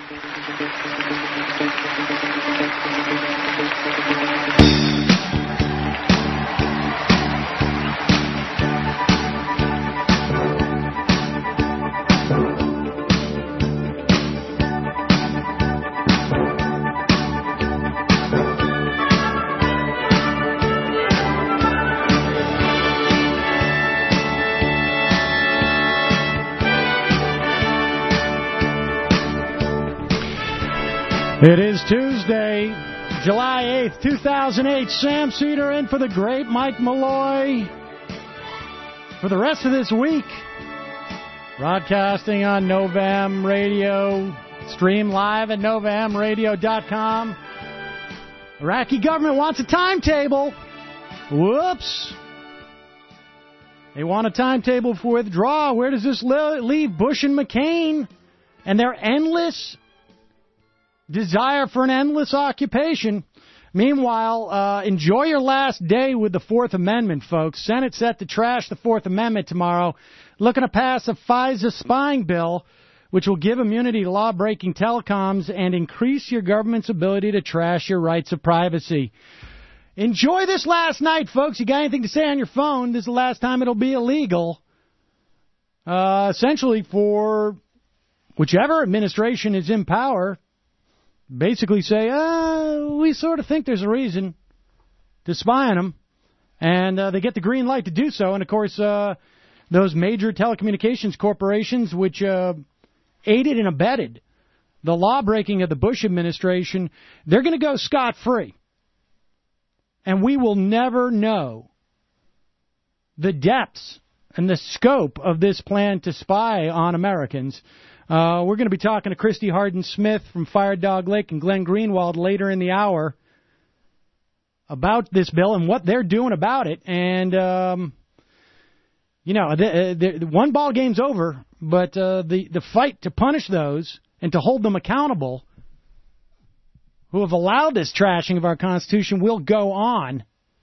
It is Tuesday, July 8th, 2008. Sam Cedar in for the great Mike Malloy. For the rest of this week, broadcasting on Novam Radio, stream live at novamradio.com. Iraqi government wants a timetable. Whoops. They want a timetable for withdrawal. Where does this leave Bush and McCain and their endless desire for an endless occupation? Meanwhile, enjoy your last day with the Fourth Amendment, folks. Senate set to trash the Fourth Amendment tomorrow, looking to pass a FISA spying bill, which will give immunity to law-breaking telecoms and increase your government's ability to trash your rights of privacy. Enjoy this last night, folks. You got anything to say on your phone? This is the last time it'll be illegal. Essentially for whichever administration is in power, basically say, we sort of think there's a reason to spy on them, and they get the green light to do so. And, of course, those major telecommunications corporations which aided and abetted the law-breaking of the Bush administration, they're going to go scot-free. And we will never know the depths and the scope of this plan to spy on Americans. We're going to be talking to Christy Harden-Smith from Fire Dog Lake and Glenn Greenwald later in the hour about this bill and what they're doing about it. And, one ball game's over, but the fight to punish those and to hold them accountable who have allowed this trashing of our Constitution will go on.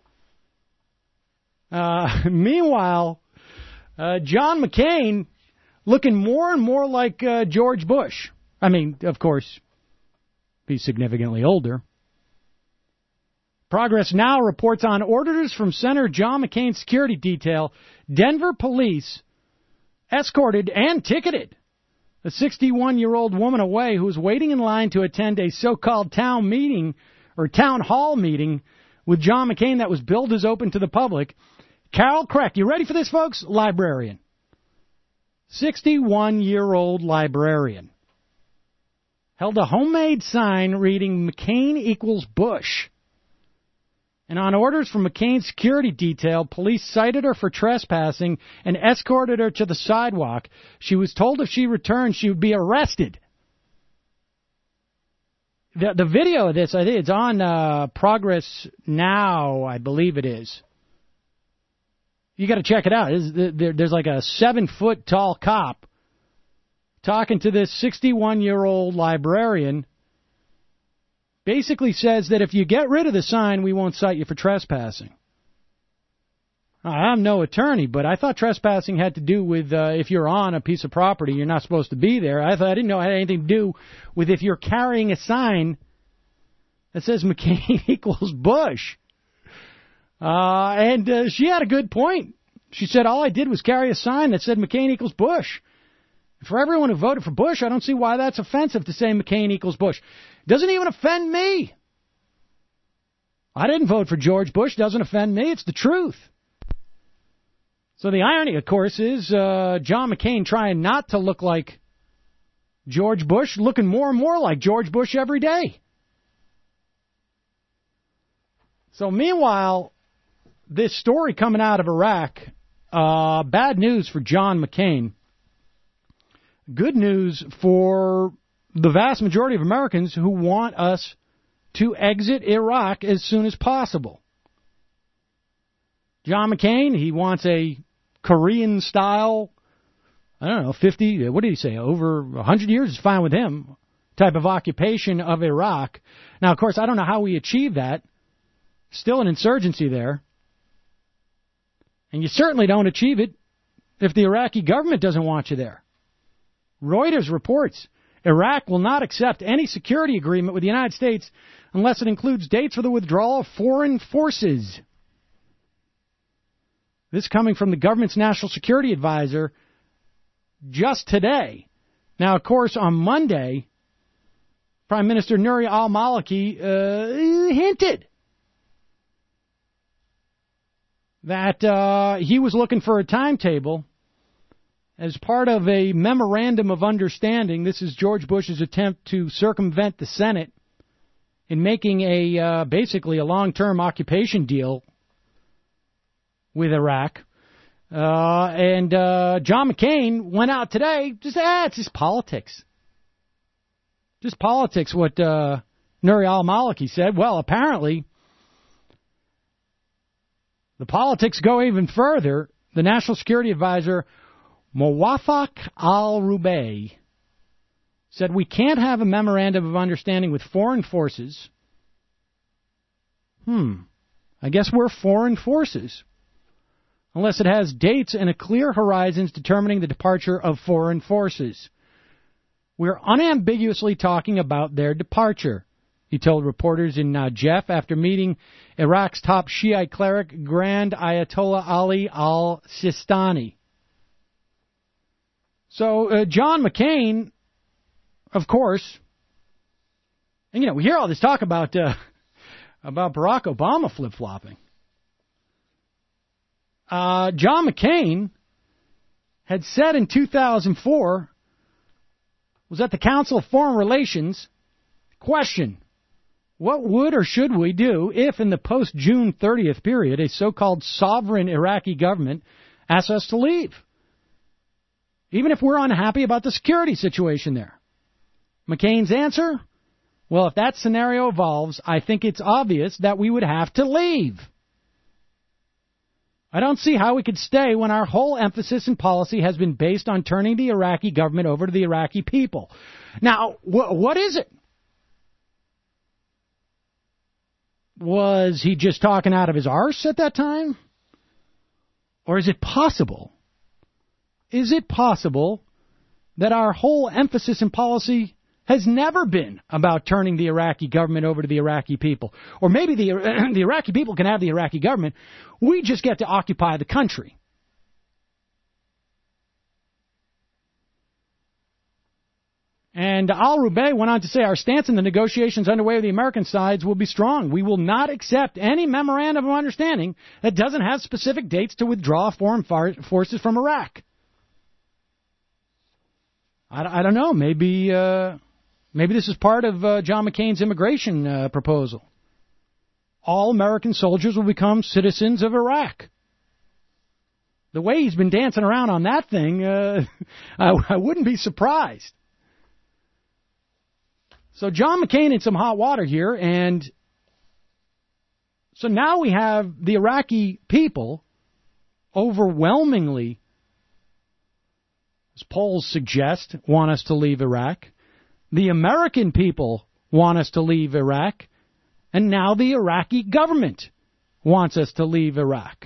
Meanwhile, John McCain looking more and more like George Bush. I mean, of course, he's significantly older. Progress Now reports on orders from Senator John McCain's security detail. Denver police escorted and ticketed a 61-year-old woman away who was waiting in line to attend a so-called town hall meeting with John McCain that was billed as open to the public. Carol Kreck, you ready for this, folks? Librarian. 61-year-old librarian held a homemade sign reading McCain equals Bush. And on orders from McCain's security detail, police cited her for trespassing and escorted her to the sidewalk. She was told if she returned, she would be arrested. The video of this, I think it's on Progress Now, I believe it is. You got to check it out. There's like a 7-foot tall cop talking to this 61-year-old librarian. Basically says that if you get rid of the sign, we won't cite you for trespassing. I'm no attorney, but I thought trespassing had to do with if you're on a piece of property, you're not supposed to be there. I didn't know it had anything to do with if you're carrying a sign that says McCain equals Bush. And she had a good point. She said, all I did was carry a sign that said McCain equals Bush. For everyone who voted for Bush, I don't see why that's offensive to say McCain equals Bush. Doesn't even offend me. I didn't vote for George Bush. Doesn't offend me. It's the truth. So the irony, of course, is John McCain trying not to look like George Bush, looking more and more like George Bush every day. So meanwhile, this story coming out of Iraq, bad news for John McCain. Good news for the vast majority of Americans who want us to exit Iraq as soon as possible. John McCain, he wants a Korean-style, 50, what did he say, over 100 years is fine with him, type of occupation of Iraq. Now, of course, I don't know how we achieve that. Still an insurgency there. And you certainly don't achieve it if the Iraqi government doesn't want you there. Reuters reports Iraq will not accept any security agreement with the United States unless it includes dates for the withdrawal of foreign forces. This coming from the government's national security advisor just today. Now, of course, on Monday, Prime Minister Nouri al-Maliki hinted that he was looking for a timetable as part of a memorandum of understanding. This is George Bush's attempt to circumvent the Senate in making basically a long-term occupation deal with Iraq. And John McCain went out today to say, it's just politics. Just politics, what Nouri al-Maliki said. Well, apparently, the politics go even further. The National Security Advisor, Muwaffaq al-Rubai, said we can't have a memorandum of understanding with foreign forces. I guess we're foreign forces. Unless it has dates and a clear horizons determining the departure of foreign forces. We're unambiguously talking about their departure, he told reporters in Najaf after meeting Iraq's top Shiite cleric, Grand Ayatollah Ali al-Sistani. So John McCain, of course, and we hear all this talk about Barack Obama flip-flopping. John McCain had said in 2004, was at the Council of Foreign Relations, question, what would or should we do if in the post-June 30th period a so-called sovereign Iraqi government asks us to leave? Even if we're unhappy about the security situation there. McCain's answer, well, if that scenario evolves, I think it's obvious that we would have to leave. I don't see how we could stay when our whole emphasis and policy has been based on turning the Iraqi government over to the Iraqi people. Now, what is it? Was he just talking out of his arse at that time? Or is it possible? Is it possible that our whole emphasis and policy has never been about turning the Iraqi government over to the Iraqi people? Or maybe the Iraqi people can have the Iraqi government. We just get to occupy the country. And al-Rubai went on to say, our stance in the negotiations underway with the American sides will be strong. We will not accept any memorandum of understanding that doesn't have specific dates to withdraw foreign forces from Iraq. I don't know. Maybe this is part of John McCain's immigration proposal. All American soldiers will become citizens of Iraq. The way he's been dancing around on that thing, I wouldn't be surprised. So John McCain in some hot water here, and so now we have the Iraqi people overwhelmingly, as polls suggest, want us to leave Iraq. The American people want us to leave Iraq. And now the Iraqi government wants us to leave Iraq.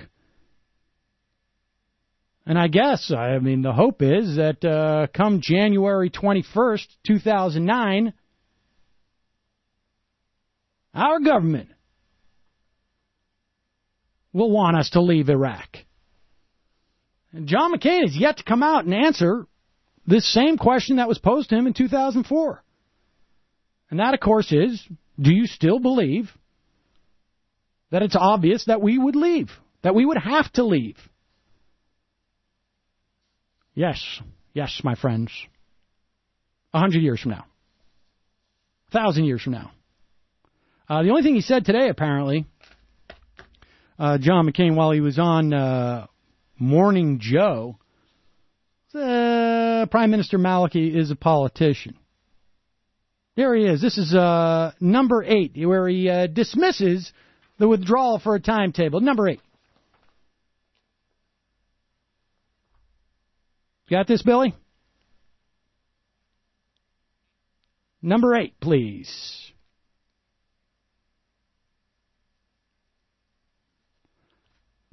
And I guess, the hope is that come January 21st, 2009, our government will want us to leave Iraq. And John McCain has yet to come out and answer this same question that was posed to him in 2004. And that, of course, is, do you still believe that it's obvious that we would leave, that we would have to leave? Yes, my friends. 100 years from now. 1,000 years from now. The only thing he said today, apparently, John McCain, while he was on Morning Joe, Prime Minister Maliki is a politician. There he is. This is number 8, where he dismisses the withdrawal for a timetable. Number 8. Got this, Billy? Number 8, please.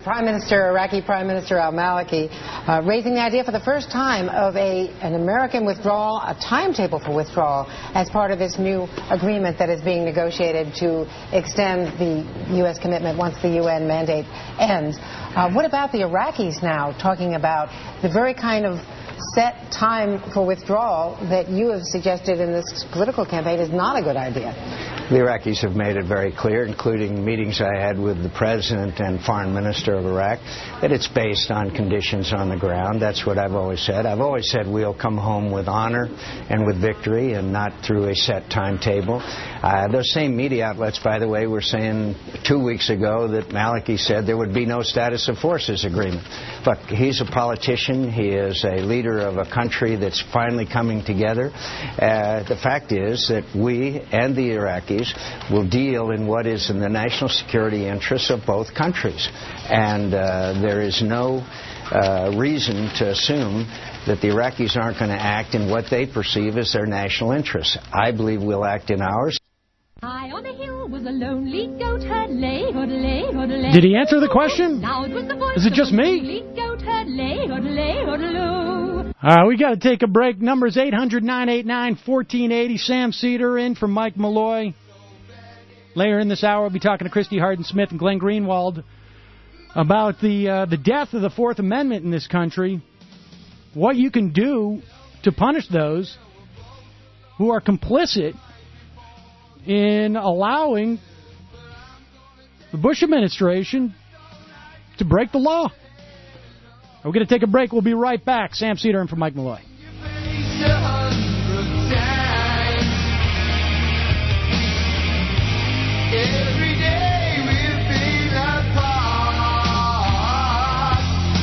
Iraqi Prime Minister al-Maliki, raising the idea for the first time of an American withdrawal, a timetable for withdrawal, as part of this new agreement that is being negotiated to extend the U.S. commitment once the UN mandate ends. What about the Iraqis now talking about the very kind of set time for withdrawal that you have suggested in this political campaign is not a good idea? The Iraqis have made it very clear, including meetings I had with the President and Foreign Minister of Iraq, that it's based on conditions on the ground. That's what I've always said. I've always said we'll come home with honor and with victory and not through a set timetable. Those same media outlets, by the way, were saying 2 weeks ago that Maliki said there would be no status of forces agreement. Look, he's a politician. He is a leader of a country that's finally coming together. The fact is that we and the Iraqis will deal in what is in the national security interests of both countries. And there is no reason to assume that the Iraqis aren't going to act in what they perceive as their national interests. I believe we'll act in ours. High on a hill was a lonely goat herd, lay, hoodlay, hoodlay. Did he answer the question? Is it just me? We got to take a break. Number's 800-989-1480. Sam Cedar in for Mike Malloy. Later in this hour, we'll be talking to Christy Harden-Smith and Glenn Greenwald about the death of the Fourth Amendment in this country, what you can do to punish those who are complicit in allowing the Bush administration to break the law. We're going to take a break. We'll be right back. Sam Cedar in for Mike Malloy. Every day we feel apart.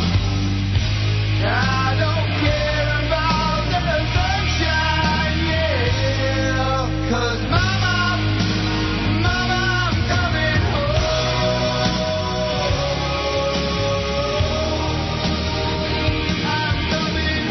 I don't care about the sunshine, yeah. 'Cause Mama, I'm coming home. I'm coming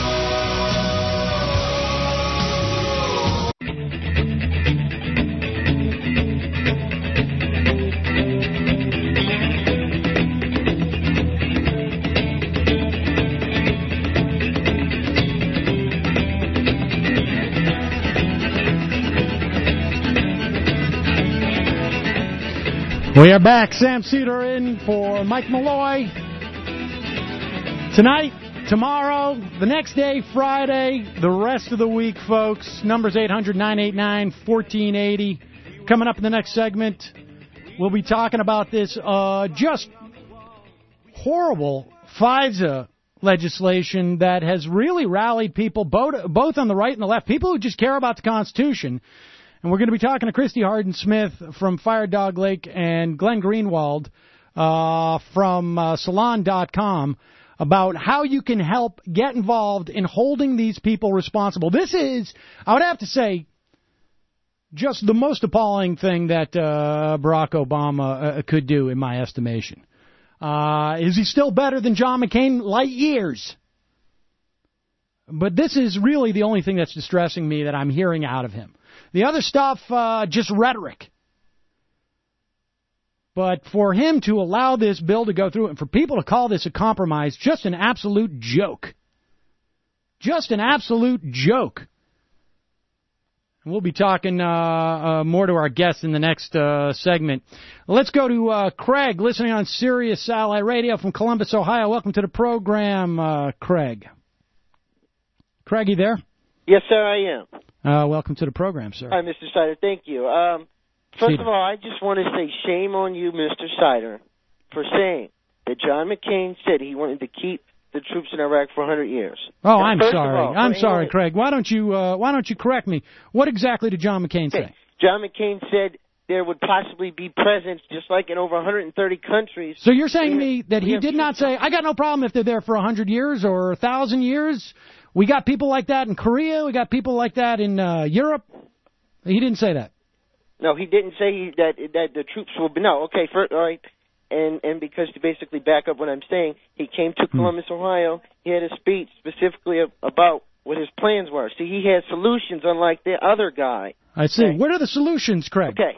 We are back. Sam Cedar in for Mike Malloy. Tonight, tomorrow, the next day, Friday, the rest of the week, folks. Number's 800-989-1480. Coming up in the next segment, we'll be talking about this just horrible FISA legislation that has really rallied people, both on the right and the left, people who just care about the Constitution. And we're going to be talking to Christy Harden-Smith from Fire Dog Lake and Glenn Greenwald from Salon.com about how you can help get involved in holding these people responsible. This is, I would have to say, just the most appalling thing that Barack Obama could do, in my estimation. Is he still better than John McCain? Light years. But this is really the only thing that's distressing me that I'm hearing out of him. The other stuff, just rhetoric. But for him to allow this bill to go through and for people to call this a compromise, just an absolute joke. Just an absolute joke. And we'll be talking more to our guests in the next segment. Let's go to Craig, listening on Sirius Satellite Radio from Columbus, Ohio. Welcome to the program, Craig. Craig, you there? Yes, sir, I am. Welcome to the program, sir. Hi, Mr. Sider. Thank you. First of all, I just want to say shame on you, Mr. Sider, for saying that John McCain said he wanted to keep the troops in Iraq for 100 years. Oh, now, I'm sorry. I'm sorry, Craig. Why don't you correct me? What exactly did John McCain say? John McCain said there would possibly be presence, just like in over 130 countries. So you're saying to me that he did not say, I got no problem if they're there for 100 years or 1,000 years? We got people like that in Korea. We got people like that in Europe. He didn't say that. No, he didn't say that the troops will be. No, okay, all right. And because to basically back up what I'm saying, he came to Columbus, Ohio. He had a speech specifically about what his plans were. See, he had solutions, unlike the other guy. I see. Okay. What are the solutions, Craig? Okay.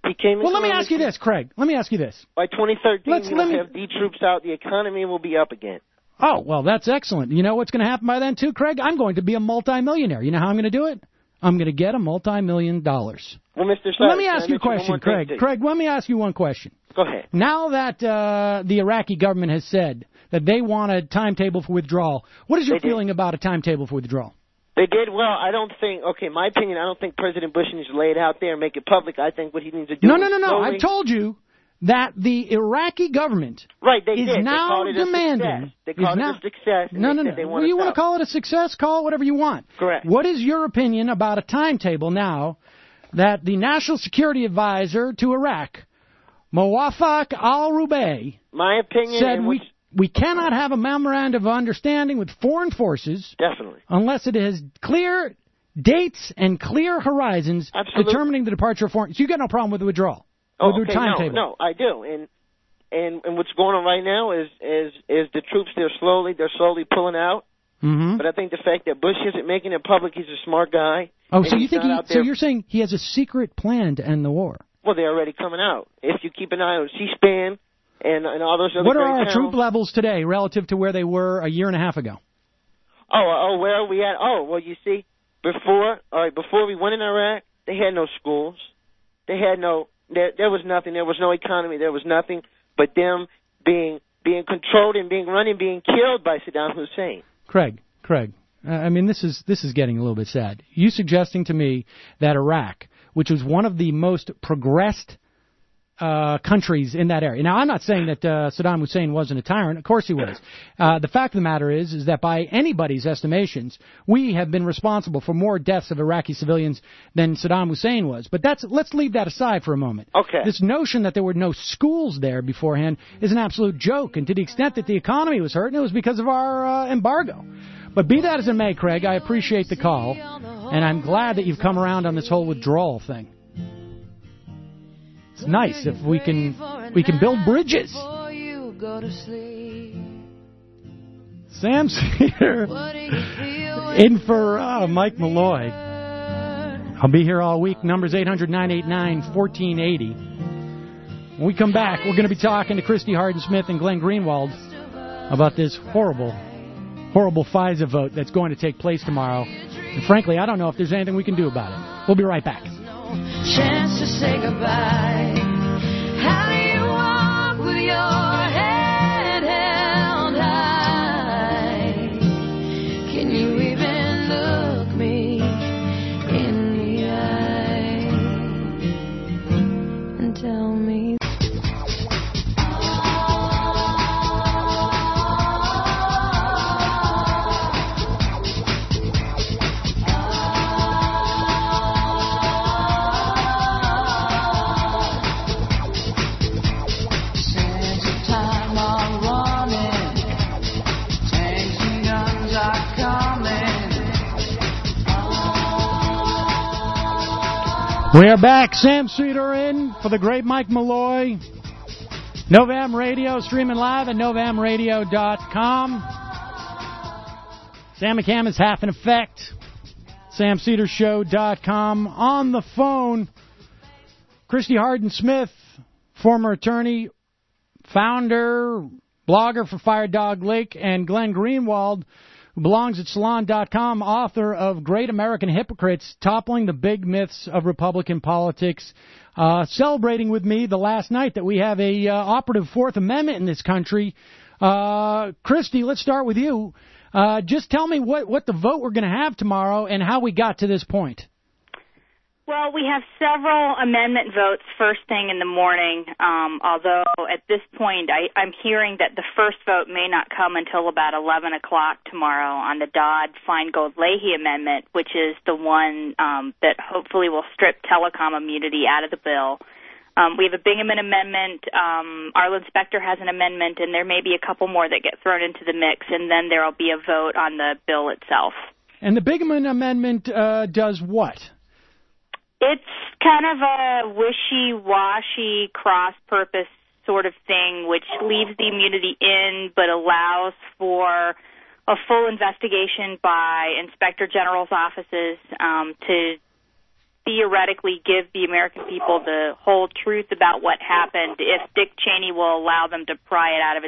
He came in Well, let me Columbus. ask you this, Craig. Let me ask you this. By 2013, Let we'll me- have D troops out. The economy will be up again. Oh, well, that's excellent. You know what's going to happen by then, too, Craig? I'm going to be a multimillionaire. You know how I'm going to do it? I'm going to get a multi-million dollars. Well, Mr. Well, let Cyrus, me can I ask you a mention one question, more thing Craig. to you? Craig, let me ask you one question. Go ahead. Now that the Iraqi government has said that they want a timetable for withdrawal, what is your They did. feeling about a timetable for withdrawal? They did well. I don't think. Okay, my opinion. I don't think President Bush needs to lay it out there and make it public. I think what he needs to do. No. is slowly- I've told you that the Iraqi government Right, they is did. now they called it demanding. A success. They called it a success. And No. they said they Well, want you us want out. to call it a success? Call it whatever you want. Correct. What is your opinion about a timetable now that the National Security Advisor to Iraq, Muwafaq al-Rubai, My opinion. said and we cannot have a memorandum of understanding with foreign forces definitely. unless it has clear dates and clear horizons Absolutely. determining the departure of foreign. So you got no problem with the withdrawal? Oh, with the okay. timetable? No, I do. And what's going on right now is the troops they're slowly pulling out. Mm-hmm. But I think the fact that Bush isn't making it public, he's a smart guy. Oh, and so you he's think not out so there- you're saying he has a secret plan to end the war? Well, they're already coming out. If you keep an eye on C-SPAN and all those other What are great our channels. troop levels today relative to where they were a year and a half ago? Oh, where are we at? Oh, well, you see, before we went in Iraq, they had no schools. They had there was nothing. There was no economy. There was nothing but them being controlled and being killed by Saddam Hussein. Craig, I mean, this is getting a little bit sad. You suggesting to me that Iraq, which was one of the most progressed countries in that area. Now, I'm not saying that Saddam Hussein wasn't a tyrant. Of course he was. The fact of the matter is that by anybody's estimations, we have been responsible for more deaths of Iraqi civilians than Saddam Hussein was. But let's leave that aside for a moment. Okay. This notion that there were no schools there beforehand is an absolute joke. And to the extent that the economy was hurting, it was because of our embargo. But be that as it may, Craig, I appreciate the call, and I'm glad that you've come around on this whole withdrawal thing. It's nice if we can build bridges. Sam Cedar in for Mike Malloy. I'll be here all week. Number's 800-989-1480. When we come back, we're going to be talking to Christy Harden-Smith and Glenn Greenwald about this horrible FISA vote that's going to take place tomorrow. And frankly, I don't know if there's anything we can do about it. We'll be right back. Chance to say goodbye. How do you walk with your head held high? Can you even look me in the eye and tell me? We are back. Sam Cedar in for the great Mike Malloy. Novam Radio, streaming live at novamradio.com. Sam McCam is half in effect. SamCedarShow.com. On the phone, Christy Harden-Smith, former attorney, founder, blogger for Fire Dog Lake, and Glenn Greenwald, who belongs at Salon.com, author of Great American Hypocrites, Toppling the Big Myths of Republican Politics, celebrating with me the last night that we have a operative Fourth Amendment in this country. Christy, let's start with you. Just tell me what the vote we're going to have tomorrow and how we got to this point. Well, we have several amendment votes first thing in the morning, although at this point I'm hearing that the first vote may not come until about 11 o'clock tomorrow on the Dodd-Feingold-Leahy amendment, which is the one that hopefully will strip telecom immunity out of the bill. We have a Bingaman amendment. Arlen Specter has an amendment, and there may be a couple more that get thrown into the mix, and then there will be a vote on the bill itself. And the Bingaman amendment does what? It's kind of a wishy-washy, cross-purpose sort of thing, which leaves the immunity in but allows for a full investigation by Inspector General's offices to theoretically give the American people the whole truth about what happened if Dick Cheney will allow them to pry it out of his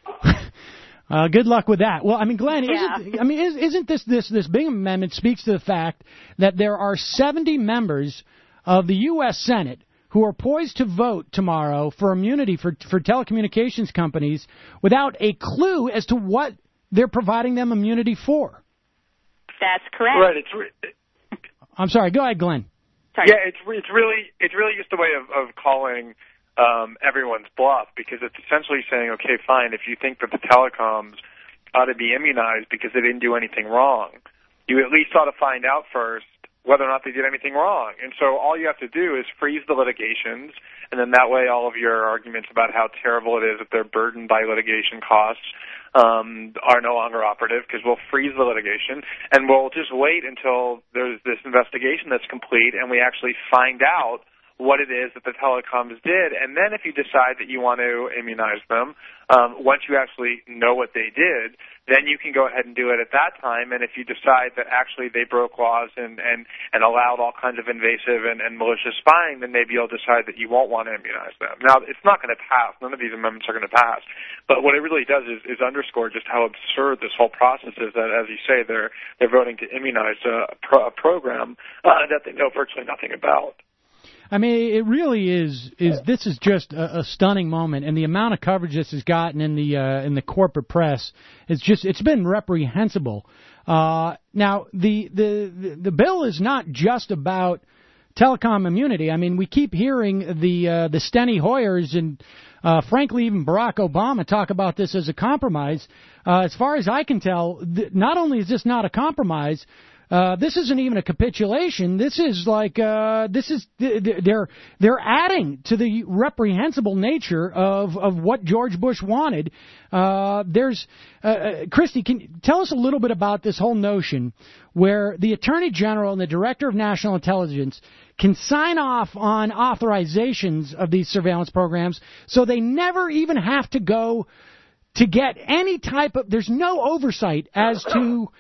hands. Good luck with that. Well, I mean, Glenn, isn't this Bingham Amendment speaks to the fact that there are 70 members of the U.S. Senate who are poised to vote tomorrow for immunity for telecommunications companies without a clue as to what they're providing them immunity for. That's correct. Right. I'm sorry. Go ahead, Glenn. Sorry. Yeah, it's really just a way of calling everyone's bluff, because it's essentially saying, okay, fine, if you think that the telecoms ought to be immunized because they didn't do anything wrong, you at least ought to find out first whether or not they did anything wrong. And so all you have to do is freeze the litigations, and then that way all of your arguments about how terrible it is that they're burdened by litigation costs are no longer operative, because we'll freeze the litigation, and we'll just wait until there's this investigation that's complete and we actually find out what it is that the telecoms did. And then if you decide that you want to immunize them, once you actually know what they did, then you can go ahead and do it at that time. And if you decide that actually they broke laws and allowed all kinds of invasive and malicious spying, then maybe you'll decide that you won't want to immunize them. Now, it's not going to pass. None of these amendments are going to pass. But what it really does is underscore just how absurd this whole process is, that, as you say, they're voting to immunize a program that they know virtually nothing about. I mean, it really is. This is just a stunning moment, and the amount of coverage this has gotten in the corporate press it's been reprehensible. Now, the bill is not just about telecom immunity. I mean, we keep hearing the Steny Hoyers and frankly even Barack Obama talk about this as a compromise. As far as I can tell, not only is this not a compromise, this isn't even a capitulation. This is like they're adding to the reprehensible nature of what George Bush wanted. Christy, can you tell us a little bit about this whole notion where the Attorney General and the Director of National Intelligence can sign off on authorizations of these surveillance programs, so they never even have to go to get any type of. There's no oversight as to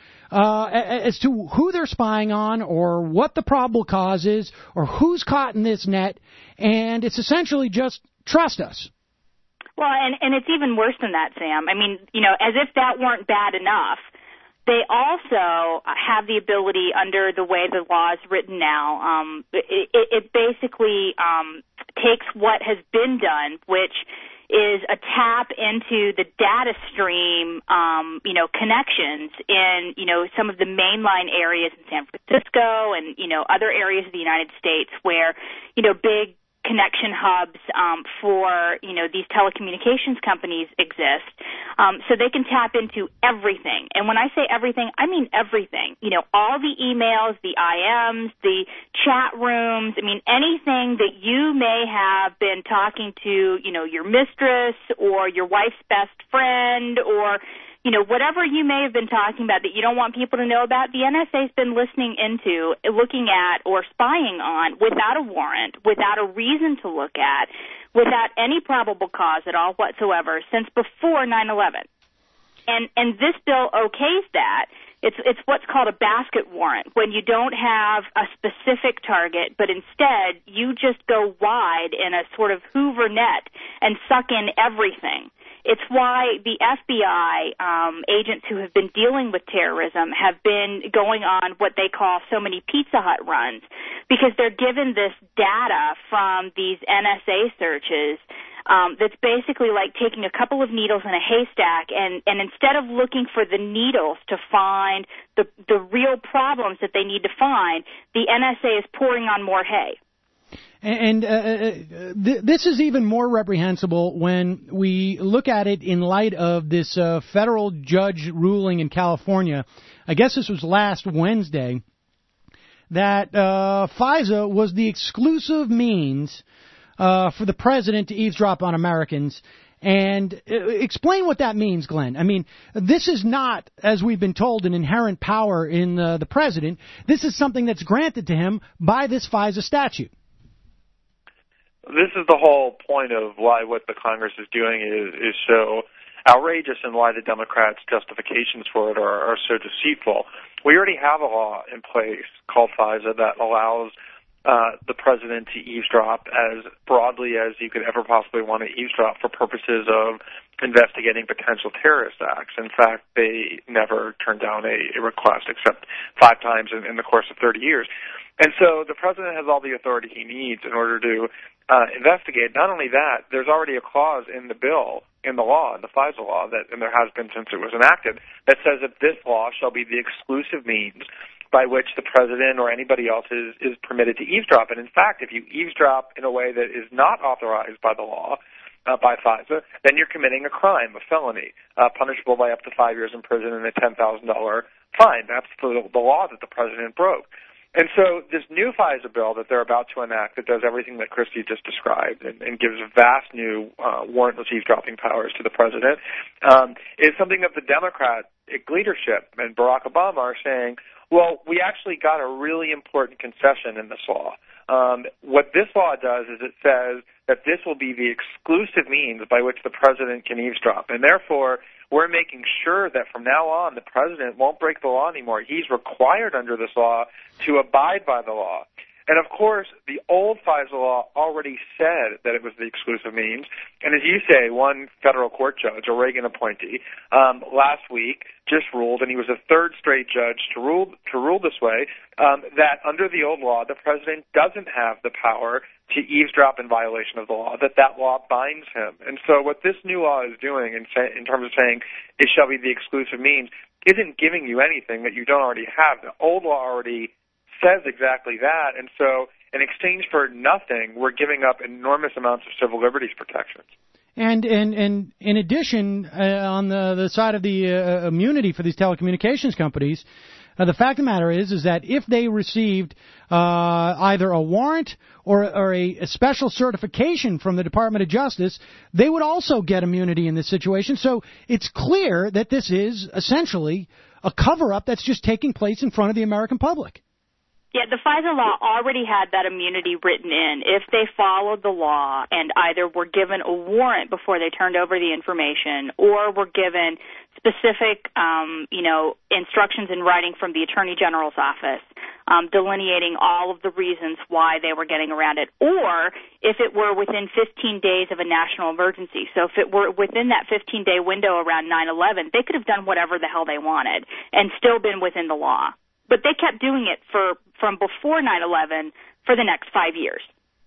who they're spying on or what the probable cause is or who's caught in this net, and it's essentially just trust us. Well, and it's even worse than that, Sam. I mean, as if that weren't bad enough, they also have the ability, under the way the law is written now, it basically takes what has been done, which is a tap into the data stream, connections in, some of the mainline areas in San Francisco and, other areas of the United States where, big connection hubs for, these telecommunications companies exist. So they can tap into everything. And when I say everything, I mean everything. All the emails, the IMs, the chat rooms, anything that you may have been talking to, your mistress or your wife's best friend or, whatever you may have been talking about that you don't want people to know about, the NSA's been listening into, looking at, or spying on without a warrant, without a reason to look at, without any probable cause at all whatsoever since before 9/11. And this bill okays that. It's what's called a basket warrant, when you don't have a specific target, but instead you just go wide in a sort of Hoover net and suck in everything. It's why the FBI agents who have been dealing with terrorism have been going on what they call so many Pizza Hut runs, because they're given this data from these NSA searches that's basically like taking a couple of needles in a haystack, and instead of looking for the needles to find the real problems that they need to find, the NSA is pouring on more hay. And this is even more reprehensible when we look at it in light of this federal judge ruling in California. I guess this was last Wednesday, that FISA was the exclusive means for the president to eavesdrop on Americans. And explain what that means, Glenn. I mean, this is not, as we've been told, an inherent power in the president. This is something that's granted to him by this FISA statute. This is the whole point of why what the Congress is doing is so outrageous, and why the Democrats' justifications for it are so deceitful. We already have a law in place called FISA that allows the president to eavesdrop as broadly as you could ever possibly want to eavesdrop for purposes of investigating potential terrorist acts. In fact, they never turned down a request except 5 times in the course of 30 years. And so the president has all the authority he needs in order to investigate. Not only that, there's already a clause in the bill, in the law, in the FISA law, and there has been since it was enacted, that says that this law shall be the exclusive means by which the president or anybody else is permitted to eavesdrop. And in fact, if you eavesdrop in a way that is not authorized by the law, by FISA, then you're committing a crime, a felony, punishable by up to 5 years in prison and a $10,000 fine. That's the law that the president broke. And so this new FISA bill that they're about to enact that does everything that Christy just described and gives vast new warrantless eavesdropping powers to the president is something that the Democratic leadership and Barack Obama are saying, well, we actually got a really important concession in this law. What this law does is it says that this will be the exclusive means by which the president can eavesdrop. And therefore, we're making sure that from now on the president won't break the law anymore. He's required under this law to abide by the law. And, of course, the old FISA law already said that it was the exclusive means. And as you say, one federal court judge, a Reagan appointee, last week just ruled, and he was a third straight judge to rule this way, that under the old law, the president doesn't have the power to eavesdrop in violation of the law, that law binds him. And so what this new law is doing in terms of saying it shall be the exclusive means isn't giving you anything that you don't already have. The old law already says exactly that, and so in exchange for nothing, we're giving up enormous amounts of civil liberties protections. And in addition, on the side of the immunity for these telecommunications companies, the fact of the matter is that if they received either a warrant or a special certification from the Department of Justice, they would also get immunity in this situation. So it's clear that this is essentially a cover-up that's just taking place in front of the American public. Yeah, the FISA law already had that immunity written in if they followed the law and either were given a warrant before they turned over the information or were given specific, instructions in writing from the Attorney General's office delineating all of the reasons why they were getting around it, or if it were within 15 days of a national emergency. So if it were within that 15-day window around 9/11, they could have done whatever the hell they wanted and still been within the law. But they kept doing it from before 9/11 for the next 5 years.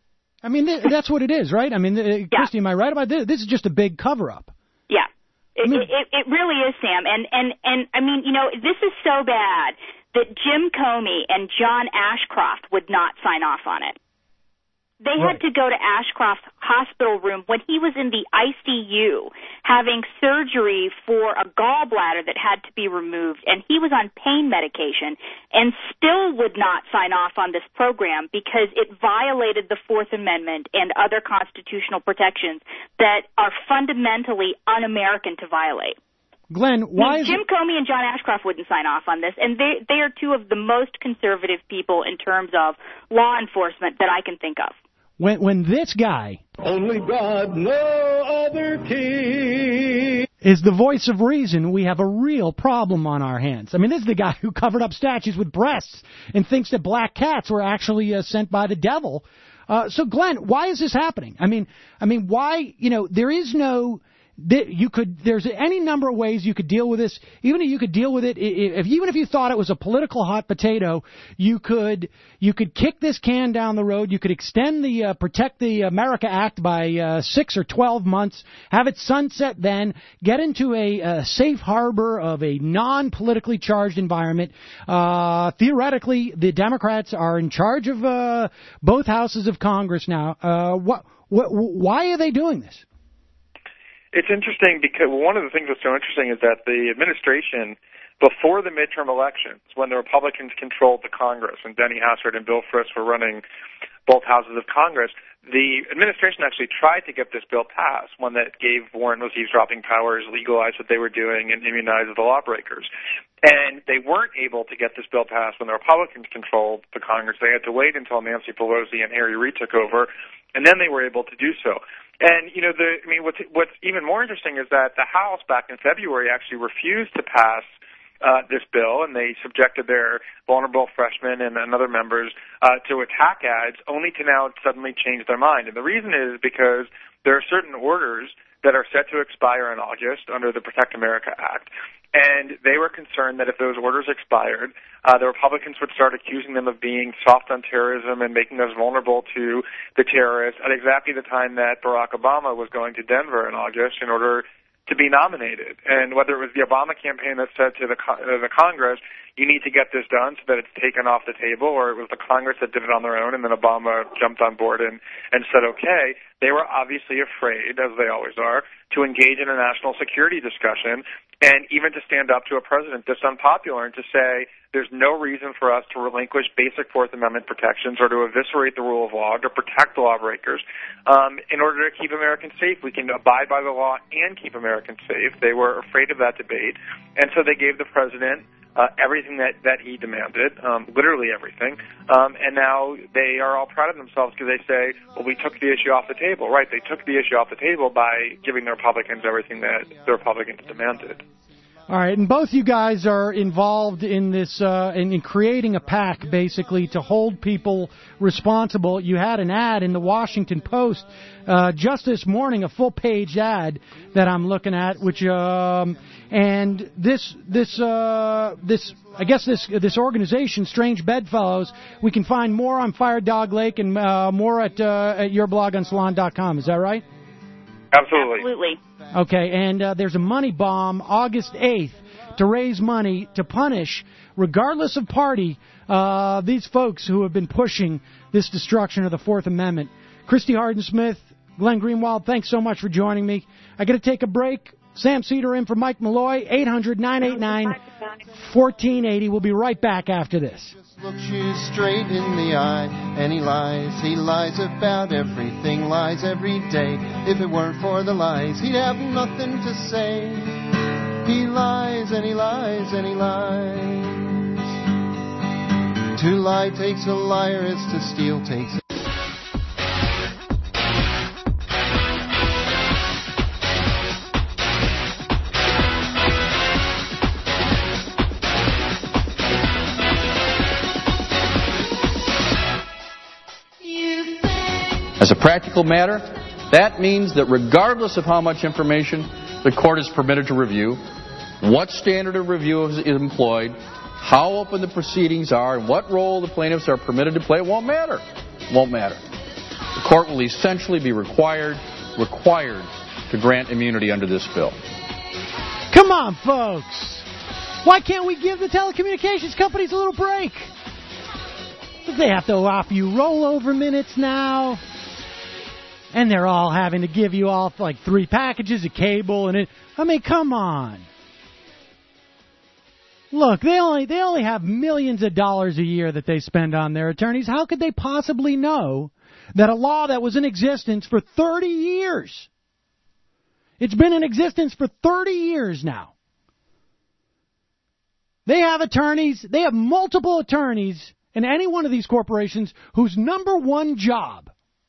I mean, that's what it is, right? I mean, Christy, am I right about this? This is just a big cover-up. Yeah, it really is, Sam. And I mean, this is so bad that Jim Comey and John Ashcroft would not sign off on it. They had to go to Ashcroft's hospital room when he was in the ICU having surgery for a gallbladder that had to be removed, and he was on pain medication and still would not sign off on this program because it violated the Fourth Amendment and other constitutional protections that are fundamentally un-American to violate. Glenn, why Jim Comey and John Ashcroft wouldn't sign off on this, and they are two of the most conservative people in terms of law enforcement that I can think of. When this guy, only God, no other king, is the voice of reason, we have a real problem on our hands. I mean, this is the guy who covered up statues with breasts and thinks that black cats were actually sent by the devil. So, Glenn, why is this happening? I mean, why? There is no. There's any number of ways you could deal with this. Even if you could deal with it, even if you thought it was a political hot potato, you could kick this can down the road. You could extend the Protect the America Act by 6 or 12 months, have it sunset then, get into a safe harbor of a non-politically charged environment. Theoretically, the Democrats are in charge of both houses of Congress now. Why are they doing this? It's interesting because one of the things that's so interesting is that the administration, before the midterm elections, when the Republicans controlled the Congress and Denny Hastert and Bill Frist were running both houses of Congress, the administration actually tried to get this bill passed, one that gave warrantless eavesdropping powers, legalized what they were doing, and immunized the lawbreakers. And they weren't able to get this bill passed when the Republicans controlled the Congress. They had to wait until Nancy Pelosi and Harry Reid took over, and then they were able to do so. And, what's even more interesting is that the House back in February actually refused to pass this bill, and they subjected their vulnerable freshmen and other members to attack ads, only to now suddenly change their mind. And the reason is because there are certain orders that are set to expire in August under the Protect America Act. And they were concerned that if those orders expired, the Republicans would start accusing them of being soft on terrorism and making us vulnerable to the terrorists at exactly the time that Barack Obama was going to Denver in August in order to be nominated. And whether it was the Obama campaign that said to the Congress, you need to get this done so that it's taken off the table, or it was the Congress that did it on their own and then Obama jumped on board and said okay, they were obviously afraid, as they always are, to engage in a national security discussion and even to stand up to a president that's unpopular and to say there's no reason for us to relinquish basic Fourth Amendment protections or to eviscerate the rule of law, to protect lawbreakers. In order to keep Americans safe, we can abide by the law and keep Americans safe. They were afraid of that debate, and so they gave the president everything that he demanded, literally everything, and now they are all proud of themselves because they say, well, we took the issue off the table. Right, they took the issue off the table by giving the Republicans everything that the Republicans demanded. All right, and both you guys are involved in this, in creating a PAC, basically, to hold people responsible. You had an ad in the Washington Post just this morning, a full-page ad that I'm looking at, which, and this organization, Strange Bedfellows, we can find more on Fire Dog Lake and more at your blog on Salon.com. Is that right? Absolutely. Okay, and there's a money bomb August 8th to raise money to punish, regardless of party, these folks who have been pushing this destruction of the Fourth Amendment. Christy Harden-Smith, Glenn Greenwald, thanks so much for joining me. I got to take a break. Sam Cedar in for Mike Malloy, 800-989-1480. We'll be right back after this. Looks you straight in the eye, and he lies about everything, lies every day. If it weren't for the lies, he'd have nothing to say. He lies and he lies and he lies. To lie takes a liar, it's to steal takes a... As a practical matter, that means that regardless of how much information the court is permitted to review, what standard of review is employed, how open the proceedings are, and what role the plaintiffs are permitted to play, it won't matter. It won't matter. The court will essentially be required to grant immunity under this bill. Come on, folks. Why can't we give the telecommunications companies a little break? They have to offer you rollover minutes now. And they're all having to give you all like 3 packages of cable and come on. Look, they only have millions of dollars a year that they spend on their attorneys. How could they possibly know that a law that was in existence for 30 years? It's been in existence for 30 years now. They have attorneys, they have multiple attorneys in any one of these corporations whose number one job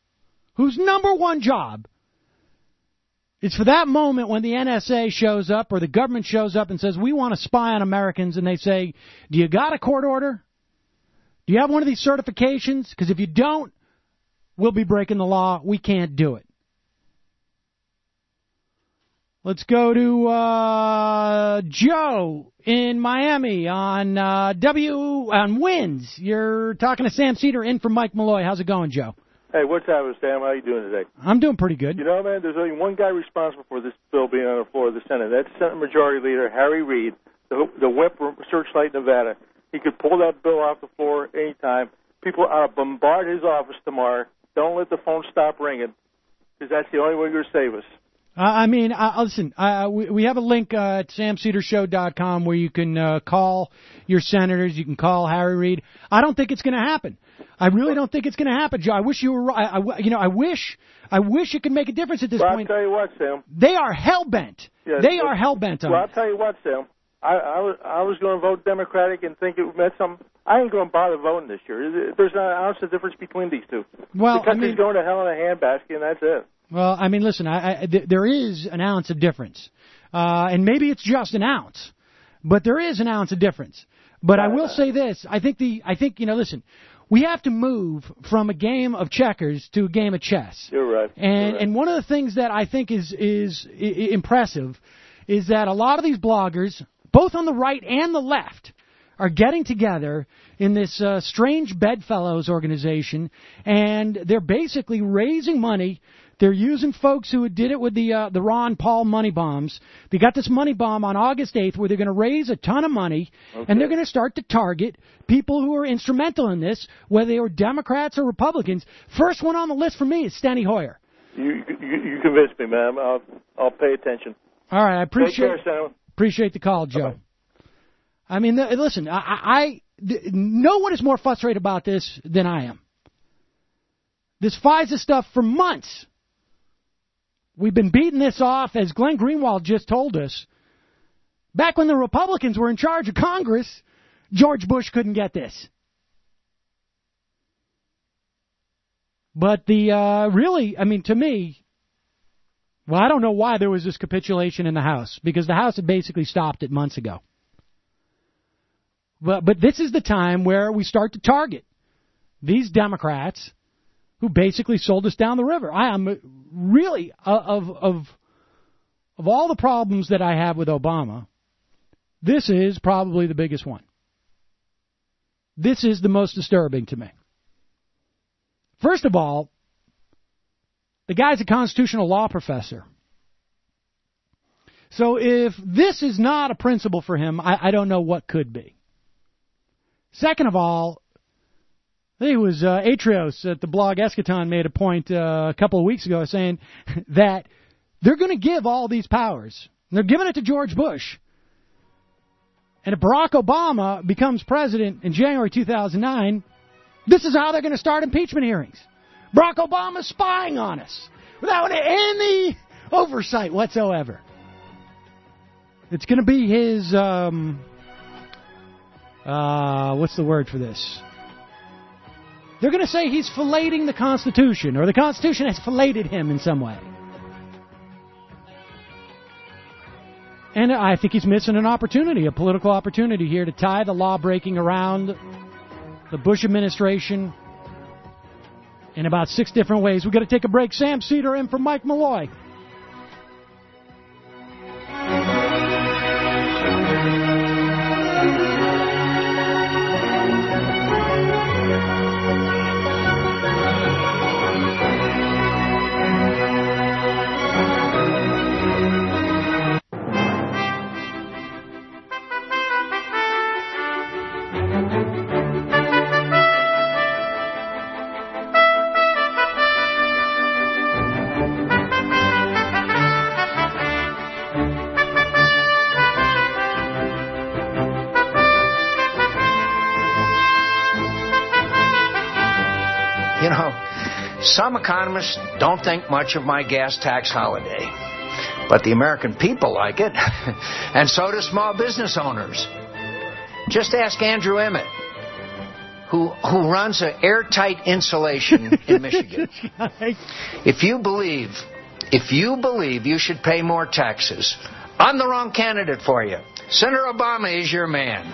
is for that moment when the NSA shows up or the government shows up and says, we want to spy on Americans, and they say, do you got a court order? Do you have one of these certifications? Because if you don't, we'll be breaking the law. We can't do it. Let's go to Joe in Miami on WINS. You're talking to Sam Cedar in for Mike Malloy. How's it going, Joe? Hey, what's happening, Sam? How you doing today? I'm doing pretty good. You know, man, there's only one guy responsible for this bill being on the floor of the Senate. That's Senate Majority Leader Harry Reid, the whip from Searchlight, Nevada. He could pull that bill off the floor anytime. People ought to bombard his office tomorrow. Don't let the phone stop ringing, because that's the only way you're going to save us. Listen, we have a link at samcedershow.com where you can call your senators. You can call Harry Reid. I don't think it's going to happen. I really don't think it's going to happen, Joe. I wish you were right. I wish it could make a difference at this point. I'll tell you what, Sam. They are hell-bent. They are hell-bent on it. Well, I'll tell you what, Sam. I was going to vote Democratic and think it meant something. I ain't going to bother voting this year. There's not an ounce of difference between these two. Well, the country's going to hell in a handbasket, and that's it. Well, listen, there is an ounce of difference. And maybe it's just an ounce. But there is an ounce of difference. But I will say this. I think, listen, we have to move from a game of checkers to a game of chess. You're right. And one of the things that I think is impressive is that a lot of these bloggers, both on the right and the left, are getting together in this strange bedfellows organization, and they're basically raising money. They're using folks who did it with the Ron Paul money bombs. They got this money bomb on August 8th where they're going to raise a ton of money, and they're going to start to target people who are instrumental in this, whether they were Democrats or Republicans. First one on the list for me is Steny Hoyer. You convinced me, man. I'll pay attention. All right, I appreciate the call, Joe. Bye-bye. I mean, listen, no one is more frustrated about this than I am. This FISA stuff for months. We've been beating this off, as Glenn Greenwald just told us. Back when the Republicans were in charge of Congress, George Bush couldn't get this. But to me, well, I don't know why there was this capitulation in the House, because the House had basically stopped it months ago. But this is the time where we start to target these Democrats who basically sold us down the river. I am really, of all the problems that I have with Obama, this is probably the biggest one. This is the most disturbing to me. First of all, the guy's a constitutional law professor. So if this is not a principle for him, I don't know what could be. Second of all, I think it was Atrios at the blog Eschaton made a point a couple of weeks ago saying that they're going to give all these powers. And they're giving it to George Bush. And if Barack Obama becomes president in January 2009, this is how they're going to start impeachment hearings. Barack Obama's spying on us without any oversight whatsoever. It's going to be his, what's the word for this? They're going to say he's filleting the Constitution, or the Constitution has filleted him in some way. And I think he's missing an opportunity, a political opportunity here to tie the law-breaking around the Bush administration in about 6 different ways. We've got to take a break. Sam Cedar in for Mike Malloy. Some economists don't think much of my gas tax holiday, but the American people like it, and so do small business owners. Just ask Andrew Emmett, who runs an airtight insulation in Michigan. If you believe you should pay more taxes, I'm the wrong candidate for you. Senator Obama is your man.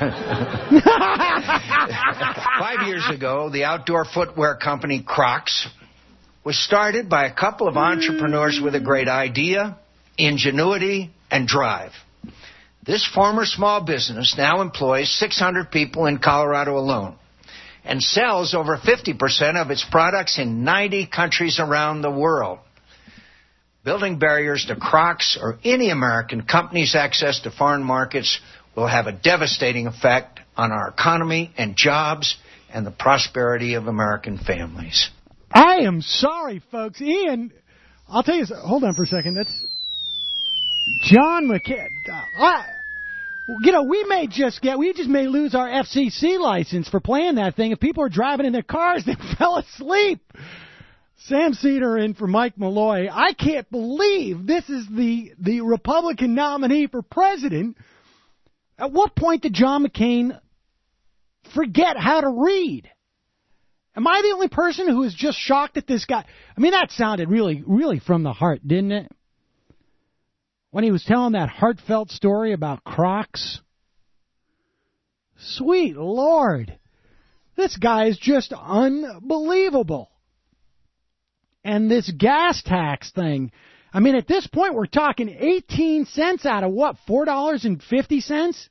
5 years ago, the outdoor footwear company Crocs was started by a couple of entrepreneurs with a great idea, ingenuity, and drive. This former small business now employs 600 people in Colorado alone and sells over 50% of its products in 90 countries around the world. Building barriers to Crocs or any American company's access to foreign markets will have a devastating effect on our economy and jobs and the prosperity of American families. I am sorry, folks. Ian, I'll tell you, hold on for a second. That's John McCain. We just may lose our FCC license for playing that thing. If people are driving in their cars, they fell asleep. Sam Cedar in for Mike Malloy. I can't believe this is the Republican nominee for president. At what point did John McCain forget how to read? Am I the only person who is just shocked at this guy? I mean, that sounded really, really from the heart, didn't it? When he was telling that heartfelt story about Crocs. Sweet Lord. This guy is just unbelievable. And this gas tax thing, I mean, at this point, we're talking 18 cents out of what, $4.50? It's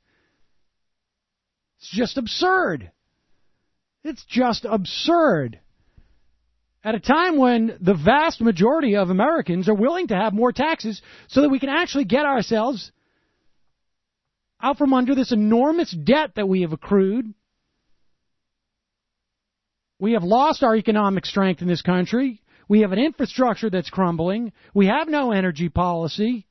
just absurd. It's just absurd. At a time when the vast majority of Americans are willing to have more taxes so that we can actually get ourselves out from under this enormous debt that we have accrued. We have lost our economic strength in this country. We have an infrastructure that's crumbling. We have no energy policy.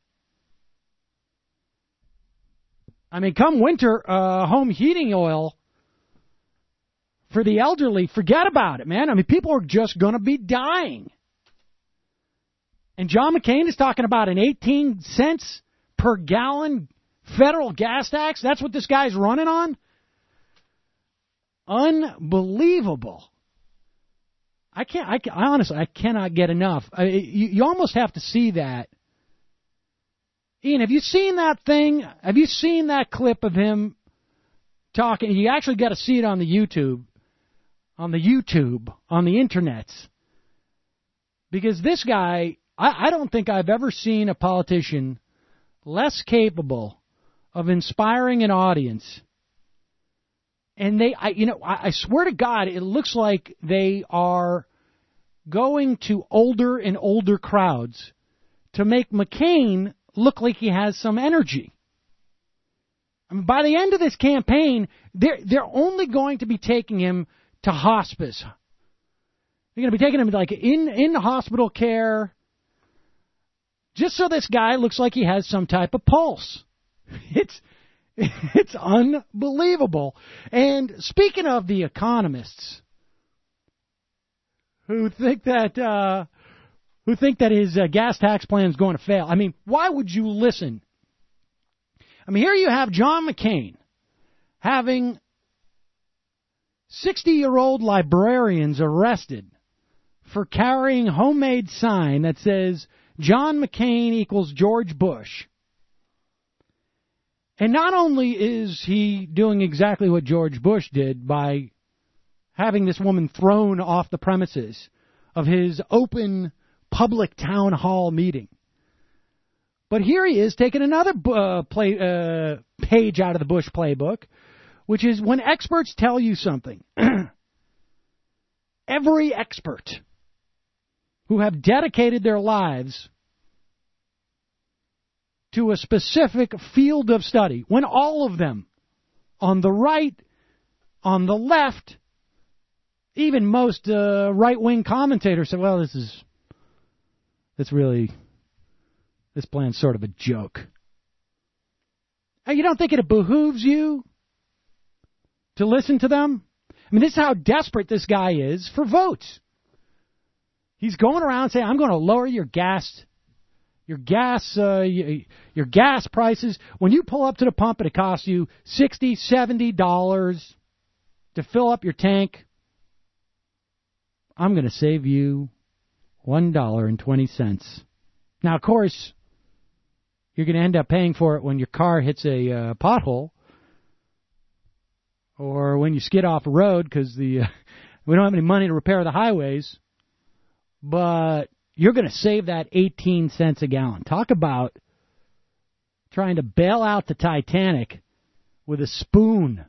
I mean, come winter, home heating oil for the elderly, forget about it, man. I mean, people are just going to be dying. And John McCain is talking about an 18 cents per gallon federal gas tax. That's what this guy's running on? Unbelievable. I honestly, I cannot get enough. You almost have to see that. Ian, have you seen that thing? Have you seen that clip of him talking? You actually got to see it on the YouTube, on the internets. Because this guy, I don't think I've ever seen a politician less capable of inspiring an audience. And I swear to God, it looks like they are going to older and older crowds to make McCain look like he has some energy. I mean, by the end of this campaign, they're only going to be taking him to hospice. They're going to be taking him like in hospital care, just so this guy looks like he has some type of pulse. It's unbelievable. And speaking of the economists who think that his gas tax plan is going to fail, I mean, why would you listen? I mean, here you have John McCain having 60-year-old librarians arrested for carrying a homemade sign that says John McCain equals George Bush. And not only is he doing exactly what George Bush did by having this woman thrown off the premises of his open public town hall meeting, but here he is taking another page out of the Bush playbook, which is when experts tell you something, every expert who have dedicated their lives to a specific field of study, when all of them, on the right, on the left, even most right-wing commentators say, well, this plan's sort of a joke. You don't think it behooves you to listen to them? I mean, this is how desperate this guy is for votes. He's going around saying, I'm going to lower your gas prices. When you pull up to the pump and it costs you $60, $70 to fill up your tank, I'm going to save you $1.20. Now, of course, you're going to end up paying for it when your car hits a pothole or when you skid off a road because we don't have any money to repair the highways. But you're going to save that 18 cents a gallon. Talk about trying to bail out the Titanic with a spoon.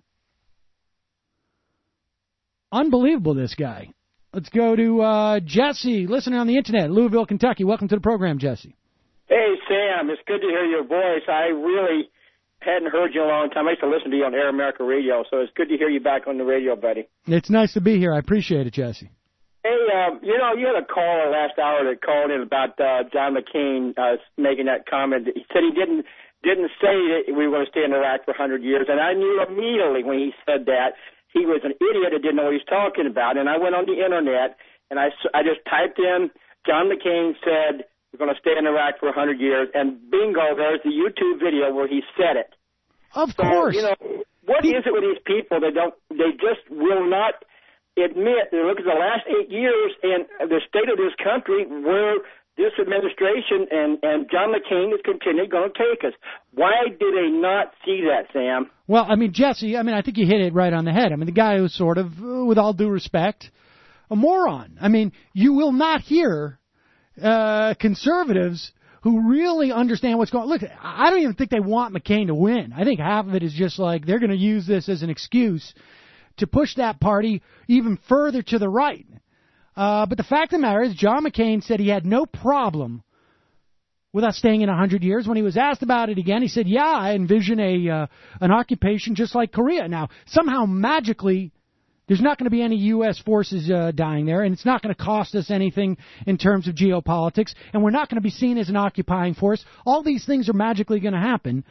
Unbelievable, this guy. Let's go to Jesse, listening on the Internet, Louisville, Kentucky. Welcome to the program, Jesse. Hey, Sam. It's good to hear your voice. I really hadn't heard you in a long time. I used to listen to you on Air America Radio, so it's good to hear you back on the radio, buddy. It's nice to be here. I appreciate it, Jesse. Hey, you had a caller last hour that called in about John McCain making that comment. He said he didn't say that we were going to stay in Iraq for 100 years, and I knew immediately when he said that he was an idiot that didn't know what he was talking about. And I went on the Internet, and I just typed in, John McCain said we're going to stay in Iraq for 100 years, and bingo, there's the YouTube video where he said it. Of course. What is it with these people? They just will not admit that look at the last 8 years and the state of this country, we're this administration and John McCain is continually going to take us. Why did they not see that, Sam? Well, I mean, Jesse, I think you hit it right on the head. I mean, the guy was sort of, with all due respect, a moron. I mean, you will not hear conservatives who really understand what's going on. Look, I don't even think they want McCain to win. I think half of it is just like they're going to use this as an excuse to push that party even further to the right. But the fact of the matter is, John McCain said he had no problem with us staying in 100 years. When he was asked about it again, he said, yeah, I envision an occupation just like Korea. Now, somehow, magically, there's not going to be any U.S. forces dying there, and it's not going to cost us anything in terms of geopolitics, and we're not going to be seen as an occupying force. All these things are magically going to happen.